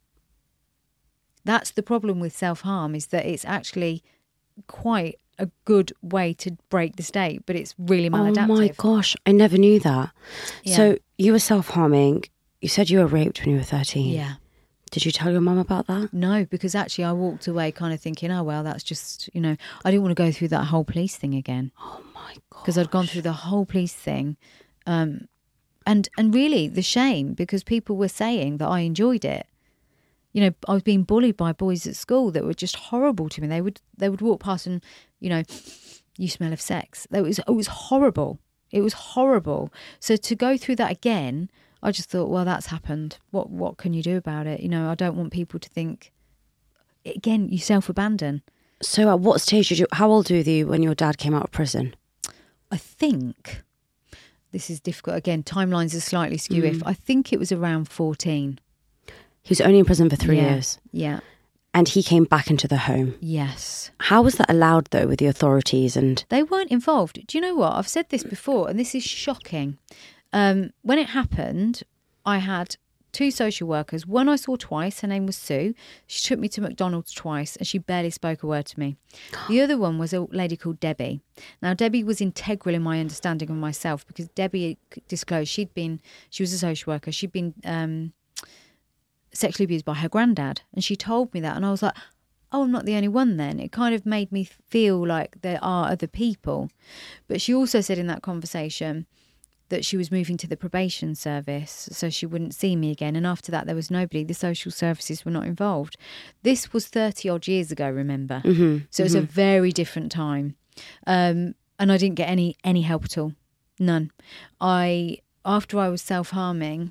That's the problem with self-harm, is that it's actually quite a good way to break the state, but it's really maladaptive. Oh my gosh, I never knew that. Yeah. So you were self-harming. You said you were raped when you were thirteen. Yeah. Did you tell your mum about that? No, because actually I walked away kind of thinking, oh, well, that's just, you know, I didn't want to go through that whole police thing again. Oh my God. Because I'd gone through the whole police thing. Um, and, and really the shame, because people were saying that I enjoyed it. You know, I was being bullied by boys at school that were just horrible to me. They would they would walk past and, you know, you smell of sex. It was, it was horrible. It was horrible. So to go through that again, I just thought, well, that's happened. What what can you do about it? You know, I don't want people to think, again, you self-abandon. So at what stage did you, how old were you when your dad came out of prison? I think, this is difficult. Again, timelines are slightly skew. Mm. If I think it was around fourteen. He was only in prison for three yeah. years. Yeah. And he came back into the home. Yes. How was that allowed, though, with the authorities? And they weren't involved. Do you know what? I've said this before, and this is shocking. Um, when it happened, I had two social workers. One I saw twice. Her name was Sue. She took me to McDonald's twice and she barely spoke a word to me. The other one was a lady called Debbie. Now, Debbie was integral in my understanding of myself because Debbie disclosed she'd been, she was a social worker. She'd been um, sexually abused by her granddad. And she told me that. And I was like, oh, I'm not the only one then. It kind of made me feel like there are other people. But she also said in that conversation that she was moving to the probation service so she wouldn't see me again. And after that, there was nobody. The social services were not involved. This was thirty odd years ago, remember? Mm-hmm. So it was mm-hmm. a very different time. Um, and I didn't get any any help at all. None. I, after I was self-harming,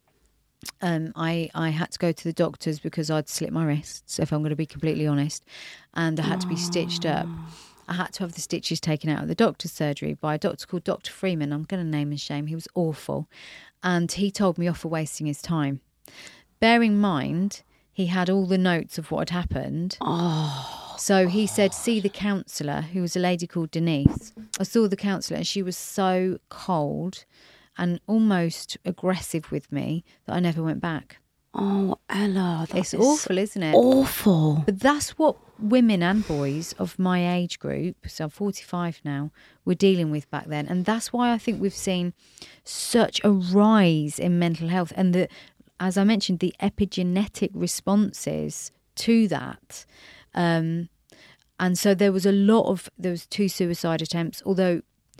um, I, I had to go to the doctors because I'd slit my wrists, if I'm going to be completely honest. And I had to be stitched up. I had to have the stitches taken out of the doctor's surgery by a doctor called Doctor Freeman. I'm going to name and shame. He was awful. And he told me off for wasting his time. Bearing in mind, he had all the notes of what had happened. Oh. So he said, see the counsellor, who was a lady called Denise. I saw the counsellor and she was so cold and almost aggressive with me that I never went back. Oh, Ella, it's awful, isn't it? Awful. But that's what women and boys of my age group, so I'm forty-five now, were dealing with back then. And that's why I think we've seen such a rise in mental health. And the, as I mentioned, the epigenetic responses to that. Um, and so there was a lot of, there was two suicide attempts, although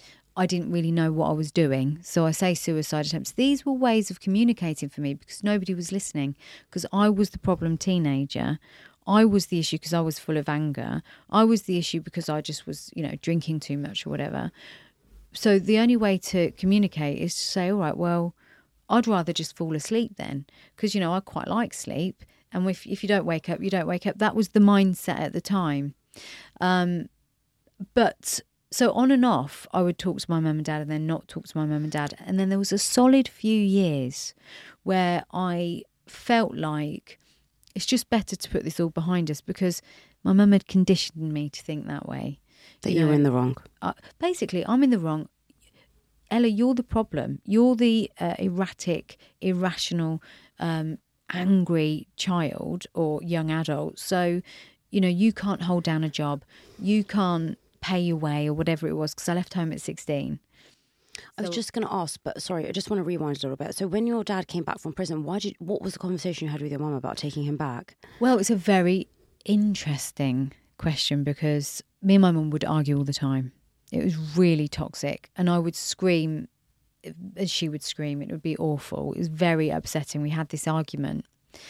I didn't really know what I was doing. So I say suicide attempts. These were ways of communicating for me because nobody was listening, because I was the problem teenager. I was the issue because I was full of anger. I was the issue because I just was, you know, drinking too much or whatever. So the only way to communicate is to say, all right, well, I'd rather just fall asleep then, because, you know, I quite like sleep. And if, if you don't wake up, you don't wake up. That was the mindset at the time. Um, but... So on and off, I would talk to my mum and dad and then not talk to my mum and dad. And then there was a solid few years where I felt like it's just better to put this all behind us because my mum had conditioned me to think that way. That you you know, were in the wrong. Uh, basically, I'm in the wrong. Ella, you're the problem. You're the uh, erratic, irrational, um, angry child or young adult. So, you know, you can't hold down a job. You can't pay your way or whatever it was, because I left home at sixteen. I was So- just going to ask, but sorry, I just want to rewind a little bit. So when your dad came back from prison, why did what was the conversation you had with your mum about taking him back? Well, it's a very interesting question because me and my mum would argue all the time. It was really toxic and I would scream as she would scream. It would be awful. It was very upsetting. We had this argument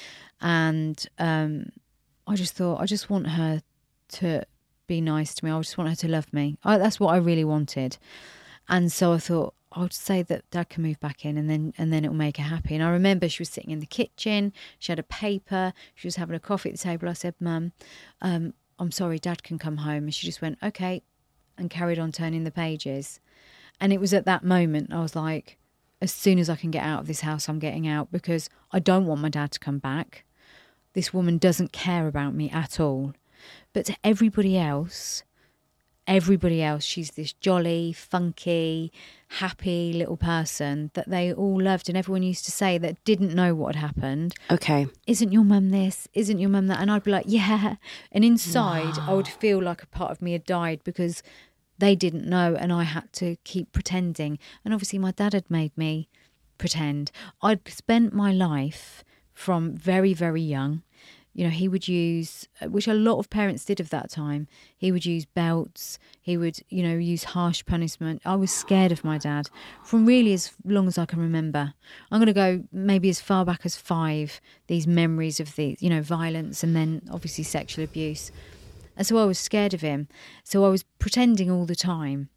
and um, I just thought, I just want her to be nice to me. I just want her to love me. I, that's what I really wanted. And so I thought, I'll say that Dad can move back in and then and then it'll make her happy. And I remember she was sitting in the kitchen. She had a paper. She was having a coffee at the table. I said, Mum, um, I'm sorry, Dad can come home. And she just went, okay, and carried on turning the pages. And it was at that moment I was like, as soon as I can get out of this house, I'm getting out, because I don't want my dad to come back. This woman doesn't care about me at all. But to everybody else, everybody else, she's this jolly, funky, happy little person that they all loved. And everyone used to say that didn't know what had happened. Okay. Isn't your mum this? Isn't your mum that? And I'd be like, yeah. And inside, wow. I would feel like a part of me had died because they didn't know and I had to keep pretending. And obviously my dad had made me pretend. I'd spent my life from very, very young. You know, he would use, which a lot of parents did of that time, he would use belts, he would, you know, use harsh punishment. I was scared of my dad from really as long as I can remember. I'm going to go maybe as far back as five, these memories of the, you know, violence and then obviously sexual abuse. And so I was scared of him. So I was pretending all the time.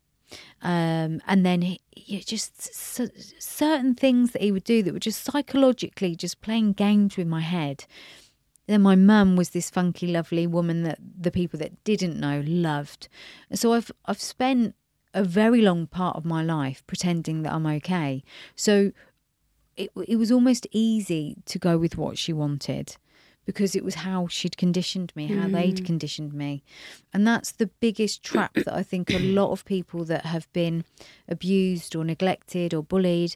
Um, and then he, he just c- certain things that he would do that were just psychologically just playing games with my head. Then my mum was this funky, lovely woman that the people that didn't know loved. So I've I've spent a very long part of my life pretending that I'm okay. So it it was almost easy to go with what she wanted because it was how she'd conditioned me, how mm. they'd conditioned me. And that's the biggest trap that I think a lot of people that have been abused or neglected or bullied,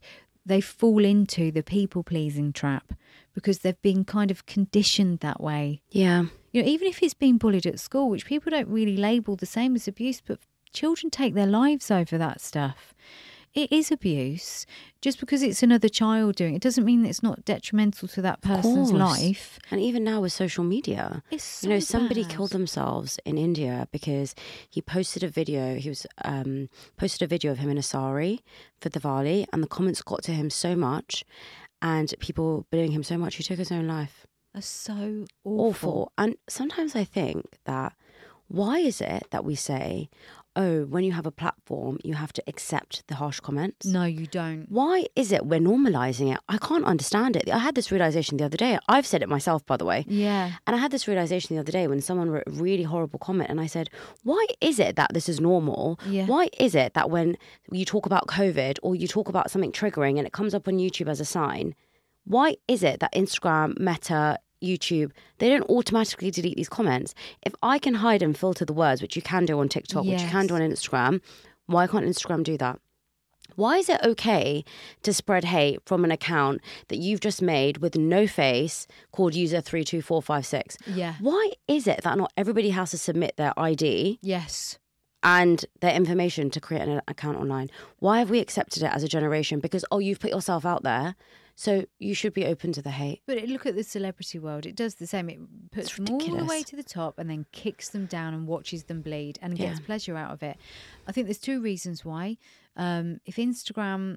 they fall into the people-pleasing trap because they've been kind of conditioned that way. Yeah. You know, even if it's being bullied at school, which people don't really label the same as abuse, but children take their lives over that stuff. It is abuse. Just because it's another child doing it, it doesn't mean it's not detrimental to that person's life. And even now with social media, it's so you know, somebody bad. killed themselves in India because he posted a video. He was um, posted a video of him in a sari for Diwali, and the comments got to him so much, and people bullying him so much, he took his own life. That's so awful. Awful. And sometimes I think that why is it that we say, oh, when you have a platform, you have to accept the harsh comments? No, you don't. Why is it we're normalizing it? I can't understand it. I had this realization the other day. I've said it myself, by the way. Yeah. And I had this realization the other day when someone wrote a really horrible comment, and I said, why is it that this is normal? Yeah. Why is it that when you talk about COVID or you talk about something triggering and it comes up on YouTube as a sign, why is it that Instagram, Meta, YouTube, they don't automatically delete these comments? If I can hide and filter the words, which you can do on TikTok, Yes. which you can do on Instagram, why can't Instagram do that? Why is it okay to spread hate from an account that you've just made with no face called user three two four five six? Yeah. Why is it that not everybody has to submit their I D Yes. and their information to create an account online? Why have we accepted it as a generation? Because, oh, you've put yourself out there, so you should be open to the hate. But it, look at the celebrity world. It does the same. It puts It's them all the ridiculous. way to the top and then kicks them down and watches them bleed and Yeah. gets pleasure out of it. I think there's two reasons why. Um, if Instagram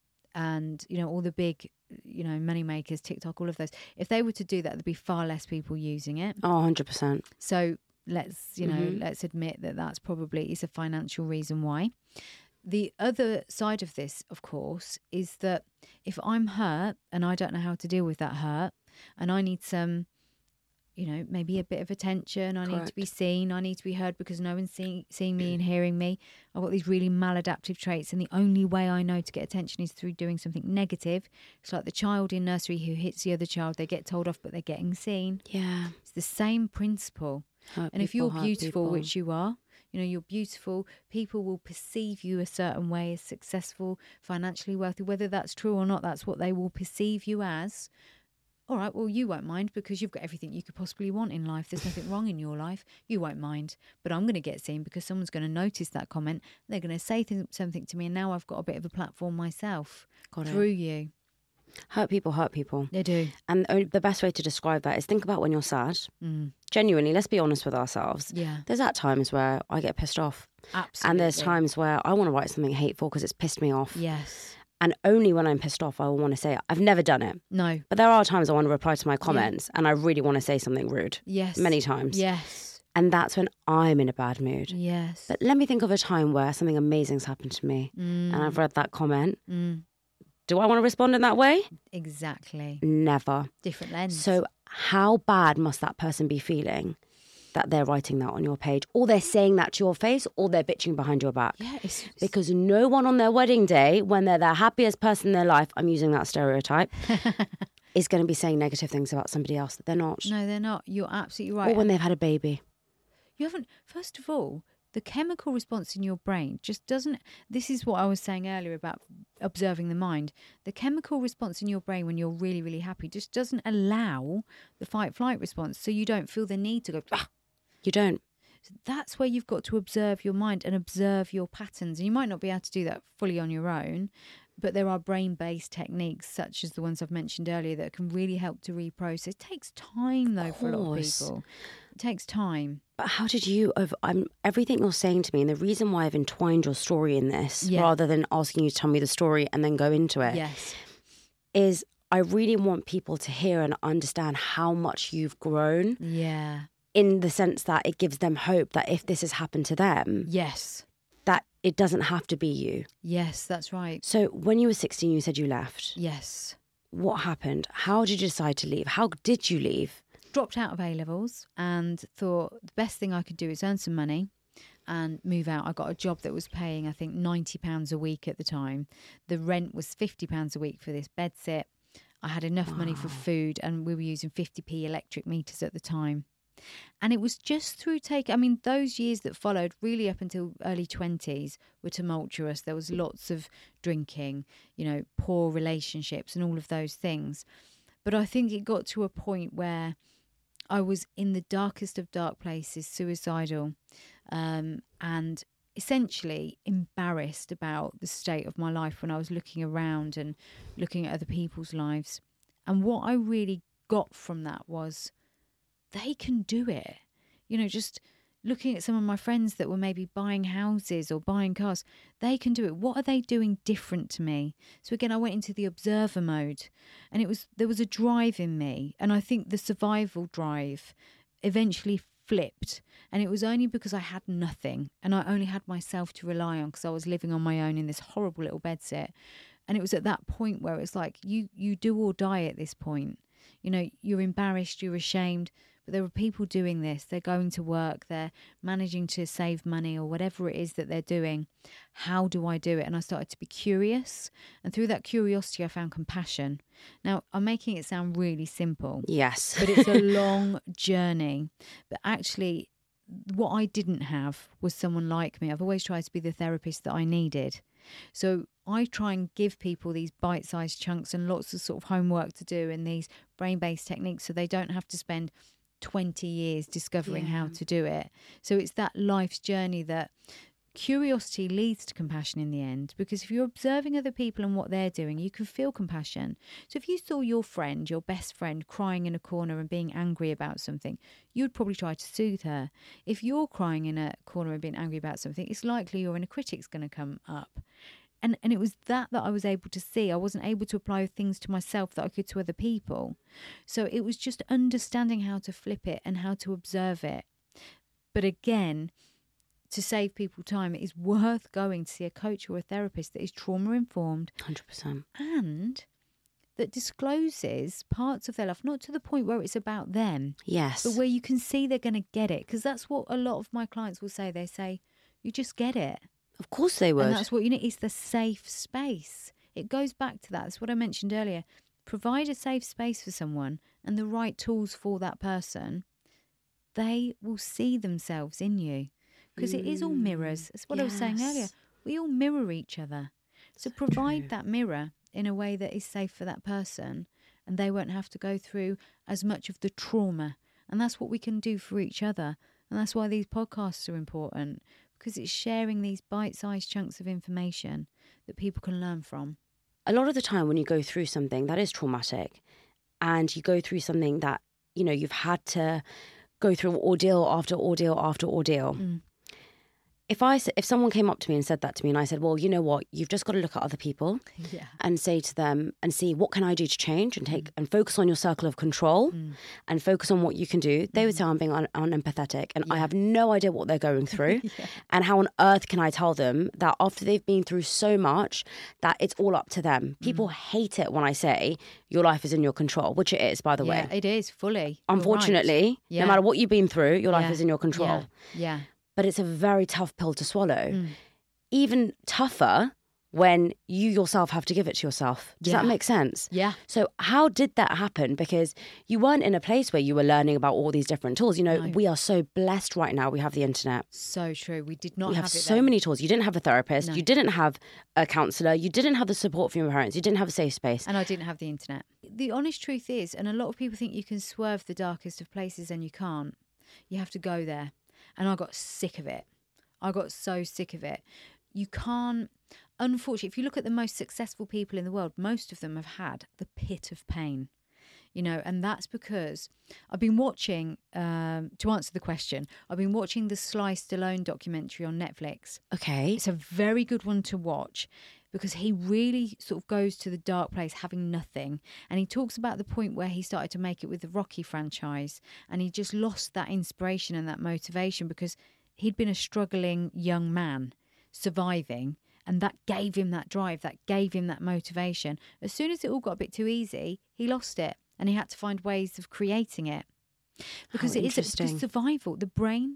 and, you know, all the big, you know, money makers, TikTok, all of those, if they were to do that, there'd be far less people using it. Oh, one hundred percent. So let's, you know, Mhm. let's admit that that's probably is a financial reason why. The other side of this, of course, is that if I'm hurt and I don't know how to deal with that hurt and I need some, you know, maybe a bit of attention, I need to be Correct. seen, I need to be heard because no one's seeing, seeing me and hearing me. I've got these really maladaptive traits and the only way I know to get attention is through doing something negative. It's like the child in nursery who hits the other child. They get told off, but they're getting seen. Yeah. It's the same principle. Hurt And if people, you're hurt beautiful, people. which you are, you know, you're beautiful, people will perceive you a certain way as successful, financially wealthy, whether that's true or not, that's what they will perceive you as. All right, well, you won't mind because you've got everything you could possibly want in life. There's nothing wrong in your life. You won't mind. But I'm going to get seen because someone's going to notice that comment. They're going to say th- something to me, and now I've got a bit of a platform myself Got it. through you. Hurt people, hurt people. They do. And the the best way to describe that is think about when you're sad. Mm. Genuinely, let's be honest with ourselves. Yeah, There's at times where I get pissed off. absolutely. And there's times where I want to write something hateful because it's pissed me off. Yes. And only when I'm pissed off, I will want to say it. I've never done it. No. But there are times I want to reply to my comments and I really want to say something rude. Yes. Many times. Yes. And that's when I'm in a bad mood. Yes. But let me think of a time where something amazing's happened to me Mm. and I've read that comment. Mm. Do I want to respond in that way? Exactly. Never. Different lens. So how bad must that person be feeling that they're writing that on your page, or they're saying that to your face, or they're bitching behind your back? yeah, it's, it's Because no one on their wedding day, when they're the happiest person in their life, I'm using that stereotype, is going to be saying negative things about somebody else that they're not. no, they're not. You're absolutely right. Or when they've had a baby. You haven't. First of all, the chemical response in your brain just doesn't. This is what I was saying earlier about observing the mind. The chemical response in your brain when you're really, really happy just doesn't allow the fight flight response, so you don't feel the need to go. Ah! You don't. So that's where you've got to observe your mind and observe your patterns. And you might not be able to do that fully on your own, but there are brain-based techniques such as the ones I've mentioned earlier that can really help to reprocess. It takes time, though, for a lot of course. people. It takes time. But how did you, over, I'm, everything you're saying to me, and the reason why I've entwined your story in this, Yeah. rather than asking you to tell me the story and then go into it, Yes. is I really want people to hear and understand how much you've grown, Yeah. in the sense that it gives them hope that if this has happened to them, Yes. that it doesn't have to be you. Yes, that's right. So when you were sixteen, you said you left. Yes. What happened? How did you decide to leave? How did you leave? Dropped out of A levels and thought the best thing I could do is earn some money and move out. I got a job that was paying, I think, ninety pounds a week at the time. The rent was fifty pounds a week for this bed sit. I had enough money for food and we were using fifty p electric meters at the time. And it was just through taking, I mean, those years that followed, really up until early twenties, were tumultuous. There was lots of drinking, you know, poor relationships and all of those things. But I think it got to a point where I was in the darkest of dark places, suicidal, um, and essentially embarrassed about the state of my life when I was looking around and looking at other people's lives. And what I really got from that was, they can do it. You know, just looking at some of my friends that were maybe buying houses or buying cars, they can do it. What are they doing different to me? So again, I went into the observer mode, and it was there was a drive in me. And I think the survival drive eventually flipped. And it was only because I had nothing, and I only had myself to rely on, because I was living on my own in this horrible little bedsit. And it was at that point where it's like, you you do or die at this point. You know, you're embarrassed, you're ashamed, but there are people doing this. They're going to work, they're managing to save money or whatever it is that they're doing. How do I do it? And I started to be curious. And through that curiosity, I found compassion. Now, I'm making it sound really simple. Yes. But it's a long journey. But actually, what I didn't have was someone like me. I've always tried to be the therapist that I needed. So I try and give people these bite-sized chunks and lots of sort of homework to do and these brain-based techniques, so they don't have to spend twenty years discovering yeah. how to do it. So it's that life's journey that curiosity leads to compassion in the end, because if you're observing other people and what they're doing, you can feel compassion. So if you saw your friend, your best friend, crying in a corner and being angry about something, you'd probably try to soothe her. If you're crying in a corner and being angry about something, it's likely your inner critic's going to come up. And and it was that that I was able to see. I wasn't able to apply things to myself that I could to other people. So it was just understanding how to flip it and how to observe it. But again, to save people time, it is worth going to see a coach or a therapist that is trauma-informed. one hundred percent. And that discloses parts of their life, not to the point where it's about them. Yes. But where you can see they're going to get it. Because that's what a lot of my clients will say. They say, you just get it. Of course they would. And that's what you need. It's the safe space. It goes back to that. That's what I mentioned earlier. Provide a safe space for someone and the right tools for that person. They will see themselves in you. Because mm. it is all mirrors. That's what yes. I was saying earlier. We all mirror each other. So, so provide true. that mirror in a way that is safe for that person, and they won't have to go through as much of the trauma. And that's what we can do for each other. And that's why these podcasts are important, because it's sharing these bite-sized chunks of information that people can learn from. A lot of the time when you go through something that is traumatic, and you go through something that, you know, you've had to go through ordeal after ordeal after ordeal. Mm. If I, if someone came up to me and said that to me, and I said, well, you know what, you've just got to look at other people yeah. and say to them and see, what can I do to change, and take mm. and focus on your circle of control mm. and focus on what you can do. They mm. would say I'm being un- unempathetic, and yeah. I have no idea what they're going through. yeah. And how on earth can I tell them that after they've been through so much that it's all up to them? People mm. hate it when I say your life is in your control, which it is, by the yeah, way. It is, fully. Unfortunately, right. yeah. no matter what you've been through, your life yeah. is in your control. Yeah. yeah. But it's a very tough pill to swallow. Mm. Even tougher when you yourself have to give it to yourself. Does yeah. that make sense? Yeah. So how did that happen? Because you weren't in a place where you were learning about all these different tools. You know, no. we are so blessed right now. We have the internet. So true. We did not we have, have it so then. many tools. You didn't have a therapist. No. You didn't have a counsellor. You didn't have the support from your parents. You didn't have a safe space. And I didn't have the internet. The honest truth is, and a lot of people think you can swerve the darkest of places, and you can't. You have to go there. And I got sick of it. I got so sick of it. You can't, unfortunately, if you look at the most successful people in the world, most of them have had the pit of pain, you know, and that's because I've been watching, um, to answer the question, I've been watching the Sly Stallone documentary on Netflix. Okay. It's a very good one to watch, because he really sort of goes to the dark place having nothing. And he talks about the point where he started to make it with the Rocky franchise, and he just lost that inspiration and that motivation, because he'd been a struggling young man surviving, and that gave him that drive, that gave him that motivation. As soon as it all got a bit too easy, he lost it, and he had to find ways of creating it. Because it is because survival. The brain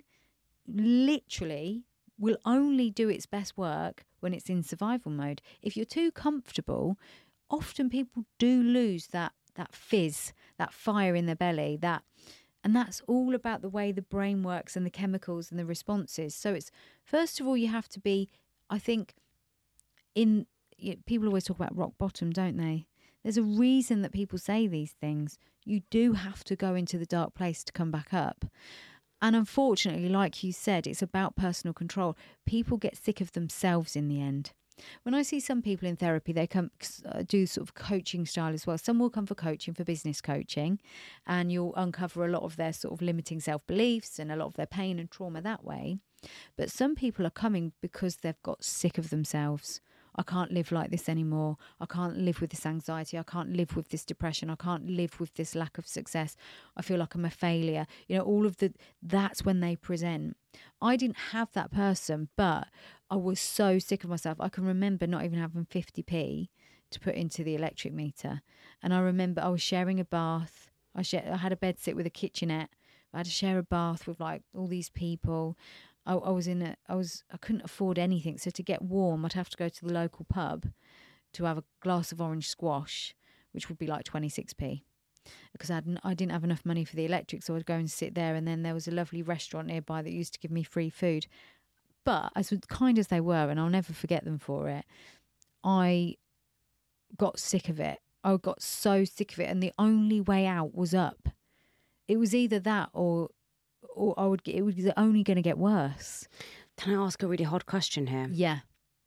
literally will only do its best work when it's in survival mode. If you're too comfortable, often people do lose that that fizz, that fire in their belly, that And that's all about the way the brain works and the chemicals and the responses. So it's, first of all, you have to be, I think, in, people always talk about rock bottom, don't they? There's a reason that people say these things. You do have to go into the dark place to come back up. And unfortunately, like you said, it's about personal control. People get sick of themselves in the end. When I see some people in therapy, they come do sort of coaching style as well. Some will come for coaching, for business coaching, and you'll uncover a lot of their sort of limiting self-beliefs and a lot of their pain and trauma that way. But some people are coming because they've got sick of themselves. I can't live like this anymore. I can't live with this anxiety. I can't live with this depression. I can't live with this lack of success. I feel like I'm a failure. You know, all of the, that's when they present. I didn't have that person, but I was so sick of myself. I can remember not even having fifty p to put into the electric meter. And I remember I was sharing a bath. I, share, I had a bed sit with a kitchenette. I had to share a bath with like all these people. I, I was in a, I was, I couldn't afford anything. So to get warm, I'd have to go to the local pub to have a glass of orange squash, which would be like twenty-six p. Because I, hadn't, I didn't have enough money for the electric, so I'd go and sit there. And then there was a lovely restaurant nearby that used to give me free food. But as kind as they were, and I'll never forget them for it, I got sick of it. I got so sick of it. And the only way out was up. It was either that or or I would get, it was only going to get worse. Can I ask a really hard question here? Yeah.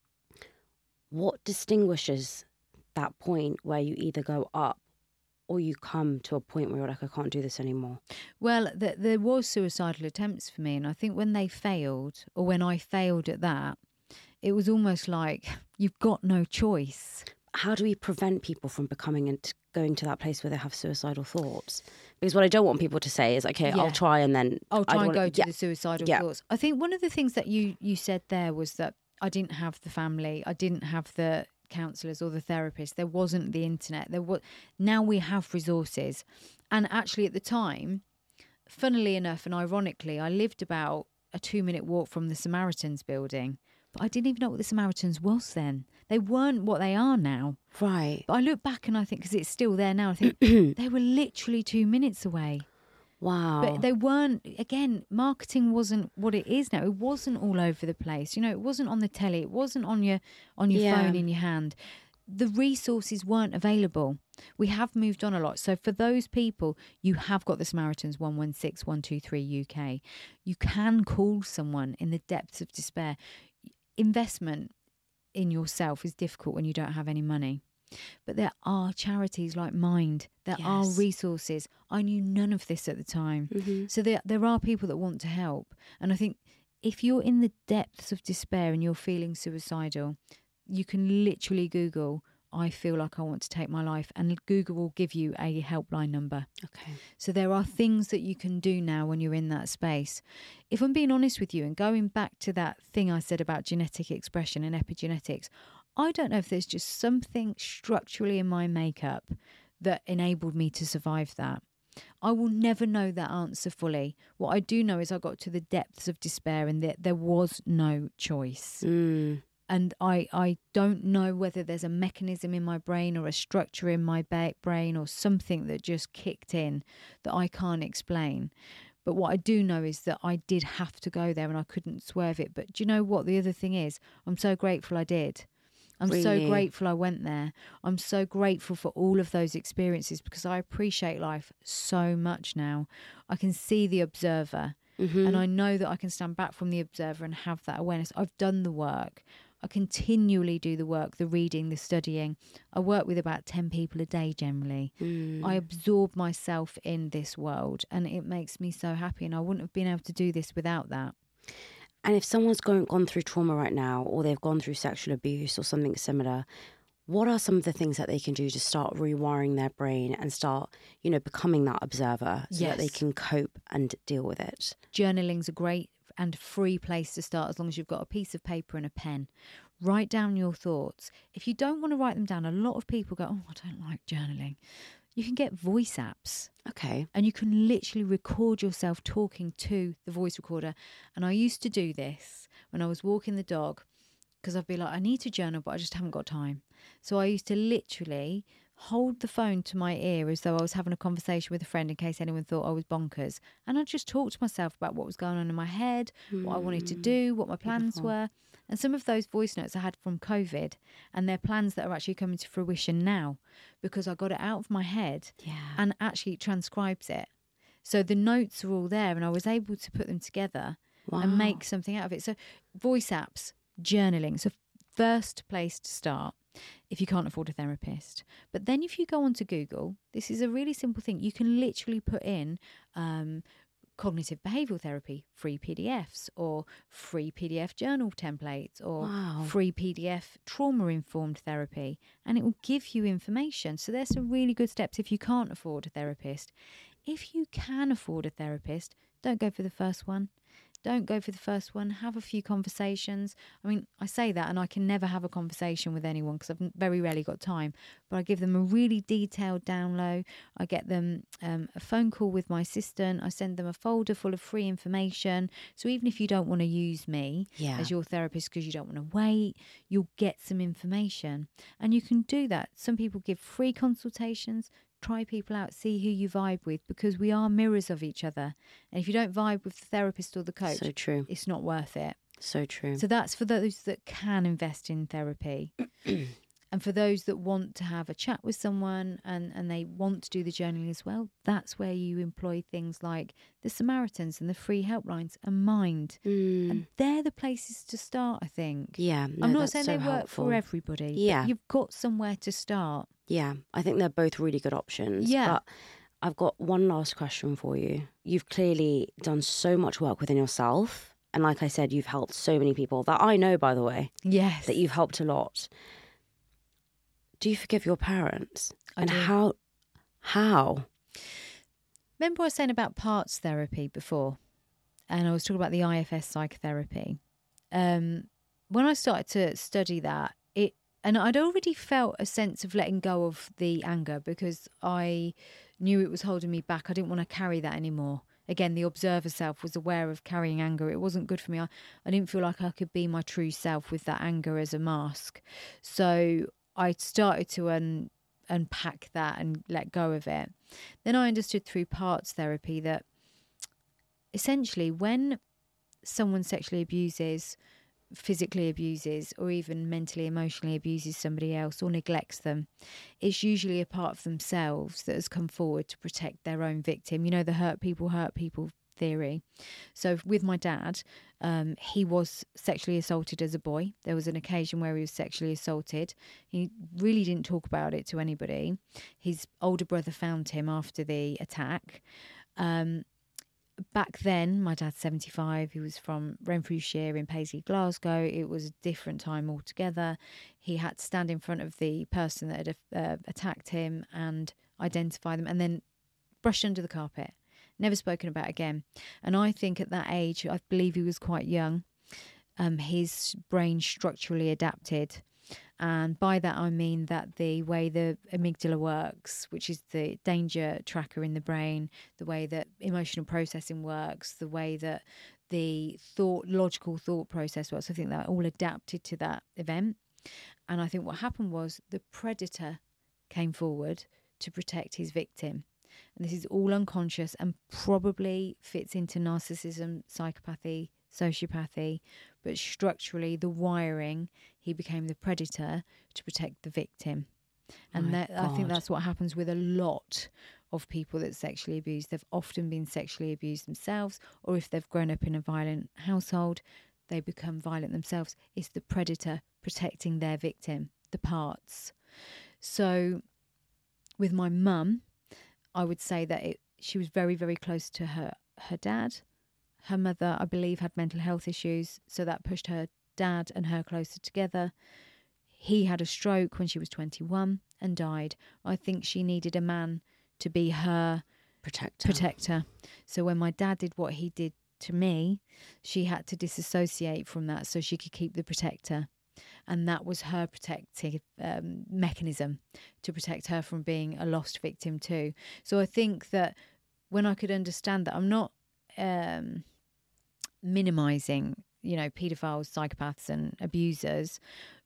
What distinguishes that point where you either go up or you come to a point where you're like, I can't do this anymore? Well, th- there was suicidal attempts for me. And I think when they failed, or when I failed at that, it was almost like you've got no choice. How do we prevent people from becoming and going to that place where they have suicidal thoughts? Because what I don't want people to say is, okay, yeah. I'll try and then... I'll try and wanna, go to yeah. the suicidal yeah. thoughts. I think one of the things that you, you said there was that I didn't have the family. I didn't have the counsellors or the therapists. There wasn't the internet. There was. Now we have resources. And actually at the time, funnily enough and ironically, I lived about a two-minute walk from the Samaritans building. But I didn't even know what the Samaritans was then. They weren't what they are now. Right. But I look back and I think, because it's still there now, I think they were literally two minutes away. Wow. But they weren't, again, marketing wasn't what it is now. It wasn't all over the place. You know, it wasn't on the telly. It wasn't on your on your yeah. phone in your hand. The resources weren't available. We have moved on a lot. So for those people, you have got the Samaritans one one six, one two three U K. You can call someone in the depths of despair. Investment in yourself is difficult when you don't have any money. But there are charities like Mind. There yes. are resources. I knew none of this at the time. Mm-hmm. So there, there are people that want to help. And I think if you're in the depths of despair and you're feeling suicidal, you can literally Google, I feel like I want to take my life. And Google will give you a helpline number. Okay. So there are things that you can do now when you're in that space. If I'm being honest with you and going back to that thing I said about genetic expression and epigenetics, I don't know if there's just something structurally in my makeup that enabled me to survive that. I will never know that answer fully. What I do know is I got to the depths of despair and that there was no choice. Mm. And I, I don't know whether there's a mechanism in my brain or a structure in my ba- brain or something that just kicked in that I can't explain. But what I do know is that I did have to go there and I couldn't swerve it. But do you know what? The other thing is, I'm so grateful I did. I'm Really? so grateful I went there. I'm so grateful for all of those experiences because I appreciate life so much now. I can see the observer mm-hmm. and I know that I can stand back from the observer and have that awareness. I've done the work. I continually do the work, the reading, the studying. I work with about ten people a day generally. Mm. I absorb myself in this world and it makes me so happy, and I wouldn't have been able to do this without that. And if someone's going, gone through trauma right now, or they've gone through sexual abuse or something similar, what are some of the things that they can do to start rewiring their brain and start, you know, becoming that observer so yes. that they can cope and deal with it? Journaling's a great and free place to start as long as you've got a piece of paper and a pen. Write down your thoughts. If you don't want to write them down, a lot of people go, oh, I don't like journaling. You can get voice apps. Okay. And you can literally record yourself talking to the voice recorder. And I used to do this when I was walking the dog because I'd be like, I need to journal, but I just haven't got time. So I used to literally hold the phone to my ear as though I was having a conversation with a friend in case anyone thought I was bonkers. And I'd just talk to myself about what was going on in my head, mm. what I wanted to do, what my plans Beautiful. were. And some of those voice notes I had from COVID, and they're plans that are actually coming to fruition now because I got it out of my head yeah. and actually it transcribes it. So the notes are all there and I was able to put them together wow. and make something out of it. So voice apps, journaling. So first place to start if you can't afford a therapist. But then if you go onto Google, this is a really simple thing. You can literally put in um, cognitive behavioural therapy, free P D Fs, or free P D F journal templates, or wow. free P D F trauma-informed therapy, and it will give you information. So there's some really good steps if you can't afford a therapist. If you can afford a therapist, don't go for the first one. Don't go for the first one. Have a few conversations. I mean, I say that and I can never have a conversation with anyone because I've very rarely got time. But I give them a really detailed download. I get them um, a phone call with my assistant. I send them a folder full of free information. So even if you don't want to use me yeah. as your therapist because you don't want to wait, you'll get some information. And you can do that. Some people give free consultations. Try people out, see who you vibe with, because we are mirrors of each other. And if you don't vibe with the therapist or the coach, so true. It's not worth it. So true. So that's for those that can invest in therapy. And for those that want to have a chat with someone and, and they want to do the journaling as well, that's where you employ things like the Samaritans and the free helplines and Mind. Mm. And they're the places to start, I think. Yeah. No, I'm not saying so they work helpful. for everybody. Yeah. But you've got somewhere to start. Yeah. I think they're both really good options. Yeah. But I've got one last question for you. You've clearly done so much work within yourself. And like I said, you've helped so many people that I know, by the way. Yes. That you've helped a lot. Do you forgive your parents? I and do. how? How? Remember I was saying about parts therapy before? And I was talking about the I F S psychotherapy. Um, when I started to study that, it and I'd already felt a sense of letting go of the anger because I knew it was holding me back. I didn't want to carry that anymore. Again, the observer self was aware of carrying anger. It wasn't good for me. I, I didn't feel like I could be my true self with that anger as a mask. So I started to un, unpack that and let go of it. Then I understood through parts therapy that essentially when someone sexually abuses, physically abuses, or even mentally, emotionally abuses somebody else or neglects them, it's usually a part of themselves that has come forward to protect their own victim. You know, the hurt people hurt people theory. So with my dad, um, he was sexually assaulted as a boy. There was an occasion where he was sexually assaulted. He really didn't talk about it to anybody. His older brother found him after the attack. Um, back then, my dad's seventy-five. He was from Renfrewshire in Paisley, Glasgow. It was a different time altogether. He had to stand in front of the person that had uh, attacked him and identify them and then brushed under the carpet. Never spoken about again. And I think at that age, I believe he was quite young, um, his brain structurally adapted. And by that, I mean that the way the amygdala works, which is the danger tracker in the brain, the way that emotional processing works, the way that the thought, logical thought process works, I think that all adapted to that event. And I think what happened was the predator came forward to protect his victim. And this is all unconscious and probably fits into narcissism, psychopathy, sociopathy, but structurally the wiring, he became the predator to protect the victim. And that, I think that's what happens with a lot of people that sexually abused. They've often been sexually abused themselves, or if they've grown up in a violent household, they become violent themselves. It's the predator protecting their victim, the parts. So with my mum, I would say that it, she was very, very close to her, her dad. Her mother, I believe, had mental health issues, so that pushed her dad and her closer together. He had a stroke when she was twenty-one and died. I think she needed a man to be her protector. protector. So when my dad did what he did to me, she had to disassociate from that so she could keep the protector. And that was her protective um, mechanism to protect her from being a lost victim too. So I think that when I could understand that, I'm not um, minimising, you know, paedophiles, psychopaths and abusers,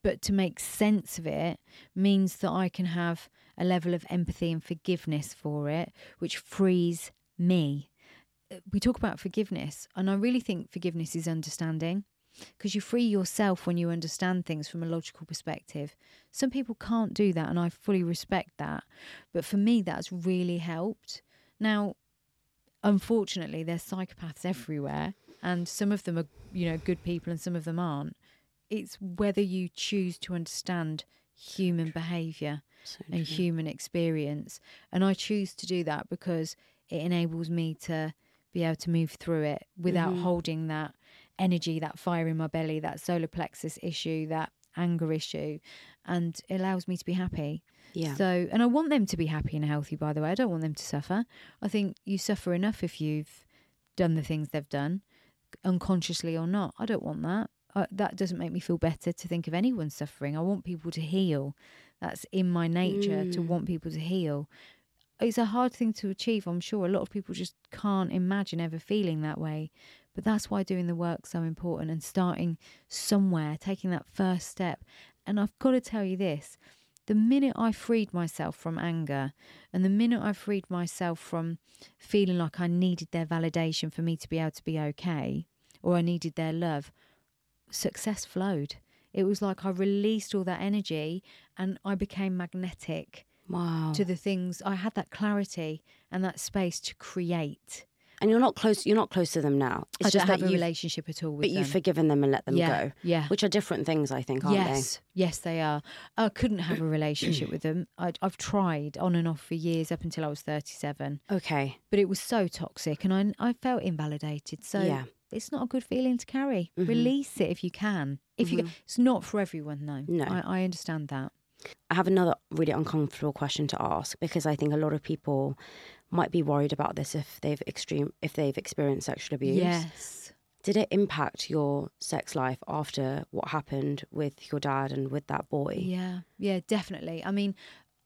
but to make sense of it means that I can have a level of empathy and forgiveness for it, which frees me. We talk about forgiveness, and I really think forgiveness is understanding, because you free yourself when you understand things from a logical perspective. Some people can't do that, and I fully respect that. But for me, that's really helped. Now, unfortunately, there's psychopaths everywhere, and some of them are, you know, good people and some of them aren't. It's whether you choose to understand human behaviour So and true. human experience. And I choose to do that because it enables me to be able to move through it without Mhm. holding that energy, that fire in my belly, that solar plexus issue, that anger issue, and it allows me to be happy. Yeah. So, and I want them to be happy and healthy, by the way. I don't want them to suffer. I think you suffer enough if you've done the things they've done, unconsciously or not. I don't want that. Uh, that doesn't make me feel better to think of anyone suffering. I want people to heal. That's in my nature, Mm. to want people to heal. It's a hard thing to achieve, I'm sure. A lot of people just can't imagine ever feeling that way. But that's why doing the work's so important, and starting somewhere, taking that first step. And I've got to tell you this, the minute I freed myself from anger, and the minute I freed myself from feeling like I needed their validation for me to be able to be okay, or I needed their love, success flowed. It was like I released all that energy and I became magnetic Wow. to the things. I had that clarity and that space to create. And you're not close. You're not close to them now. It's I just don't have that a you've, relationship at all with but them. you've forgiven them and let them Yeah, go. yeah. Which are different things, I think, aren't Yes, yes, they are. I couldn't have a relationship with them. I, I've tried on and off for years up until I was thirty-seven, they? Okay. but it was so toxic, and I I felt invalidated. So Yeah. it's not a good feeling to carry. Mhm. Release it if you can. If you, Mhm. it's not for everyone, though. No. I, I understand that. I have another really uncomfortable question to ask, because I think a lot of people might be worried about this if they've extreme if they've experienced sexual abuse. Yes. Did it impact your sex life after what happened with your dad and with that boy? Yeah, yeah, definitely. I mean,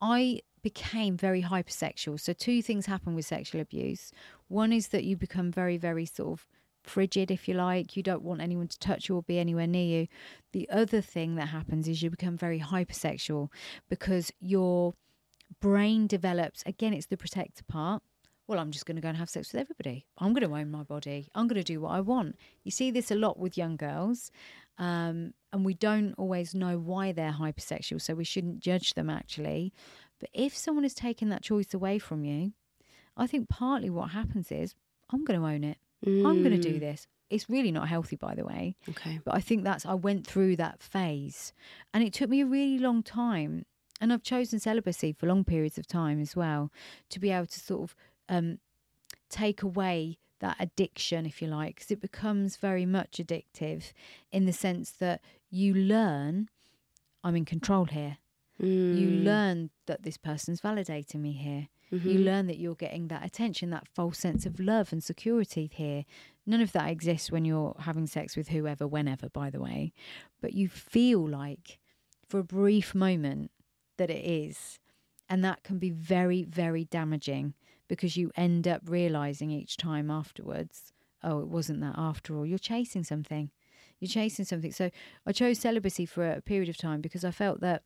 I became very hypersexual. So two things happen with sexual abuse. One is that you become very, very sort of frigid, if you like. You don't want anyone to touch you or be anywhere near you. The other thing that happens is you become very hypersexual because your brain develops, again, it's the protector part. Well, I'm just going to go and have sex with everybody. I'm going to own my body. I'm going to do what I want. You see this a lot with young girls, um, and we don't always know why they're hypersexual, so we shouldn't judge them, actually. But if someone has taken that choice away from you, I think partly what happens is, I'm going to own it. Mm. I'm going to do this. It's really not healthy, by the way. Okay. But I think that's, I went through that phase, and it took me a really long time. And I've chosen celibacy for long periods of time as well, to be able to sort of um, take away that addiction, if you like, because it becomes very much addictive in the sense that you learn, I'm in control here. Mm. You learn that this person's validating me here. Mm-hmm. You learn that you're getting that attention, that false sense of love and security here. None of that exists when you're having sex with whoever, whenever, by the way. But you feel like, for a brief moment, that it is. And that can be very, very damaging, because you end up realising each time afterwards, oh, it wasn't that after all. You're chasing something. You're chasing something. So I chose celibacy for a period of time because I felt that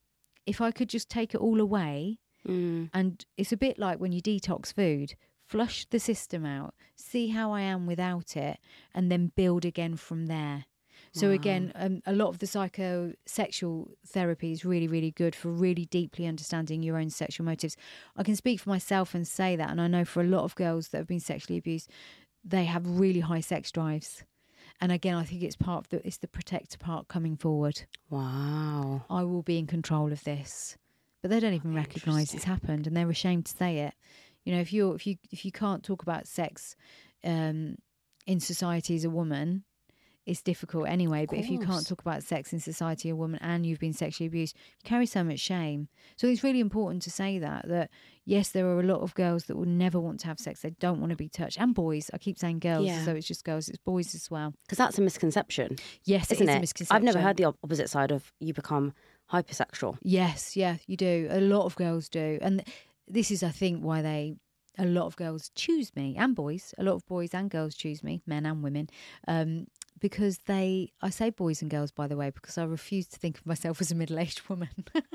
if I could just take it all away, Mm. and it's a bit like when you detox food, flush the system out, see how I am without it, and then build again from there. So Wow. again, um, a lot of the psychosexual therapy is really, really good for really deeply understanding your own sexual motives. I can speak for myself and say that, and I know for a lot of girls that have been sexually abused, they have really high sex drives. And again, I think it's part of the, it's the protector part coming forward. Wow. I will be in control of this. But they don't even recognise it's happened, and they're ashamed to say it. You know, if you if you if you can't talk about sex um, in society as a woman, it's difficult anyway. But if you can't talk about sex in society as a woman and you've been sexually abused, you carry so much shame. So it's really important to say that, that yes, there are a lot of girls that will never want to have sex. They don't want to be touched. And boys. I keep saying girls, Yeah. so it's just girls. It's boys as well. Because that's a misconception, Yes, isn't it is it? a misconception. I've never heard the op- opposite side of you become hypersexual. Yes, yeah, you do. A lot of girls do. And this is, I think, why they, a lot of girls choose me, and boys, a lot of boys and girls choose me, men and women. Um, because they, I say boys and girls, by the way, because I refuse to think of myself as a middle-aged woman.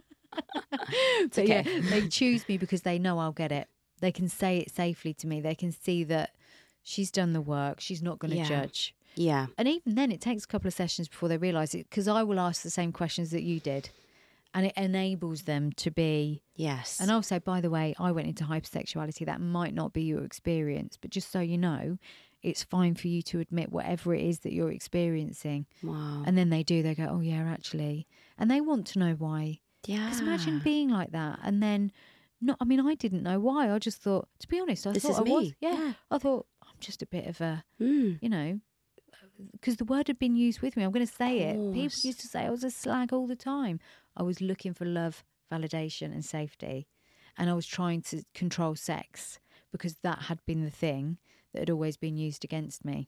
But okay. yeah, they choose me because they know I'll get it. They can say it safely to me. They can see that she's done the work. She's not going to Yeah. judge. Yeah. And even then, it takes a couple of sessions before they realise it, because I will ask the same questions that you did. And it enables them to be... Yes. And I'll say, by the way, I went into hypersexuality. That might not be your experience, but just so you know, it's fine for you to admit whatever it is that you're experiencing. Wow. And then they do, they go, oh yeah, actually. And they want to know why. Yeah. Because imagine being like that and then not, I mean, I didn't know why. I just thought, to be honest, I This thought is I me. was. Yeah, Yeah. I thought, I'm just a bit of a, Mm. you know, because the word had been used with me. I'm going to say it. People course. used to say I was a slag all the time. I was looking for love, validation and safety. And I was trying to control sex because that had been the thing that had always been used against me.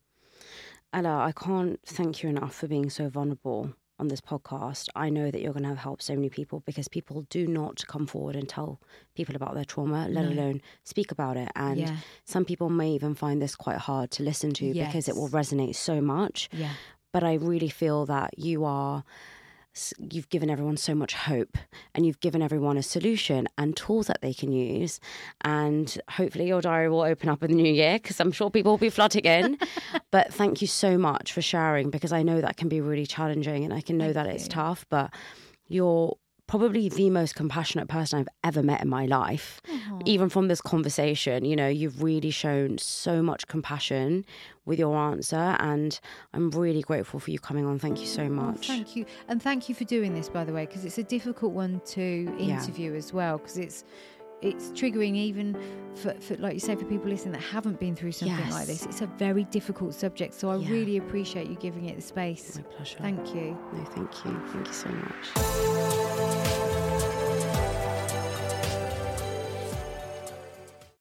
Ella, I can't thank you enough for being so vulnerable on this podcast. I know that you're going to have helped so many people because people do not come forward and tell people about their trauma, let No. alone speak about it. And Yeah. some people may even find this quite hard to listen to because it will Yes. resonate so much. Yeah. But I really feel that you are, you've given everyone so much hope and you've given everyone a solution and tools that they can use. And hopefully your diary will open up in the new year because I'm sure people will be flooding in. But thank you so much for sharing, because I know that can be really challenging and I can know Thank that it's you. tough, but you're probably the most compassionate person I've ever met in my life. Aw. Even from this conversation, you know, you've really shown so much compassion with your answer, and I'm really grateful for you coming on. Thank you so Oh, much. thank you. And thank you for doing this, by the way, because it's a difficult one to Yeah. interview as well, because it's it's triggering even for, for, like you say, for people listening that haven't been through something Yes. like this. It's a very difficult subject. So I Yeah. really appreciate you giving it the space. My pleasure. Thank you. No, thank you. Thank you so much.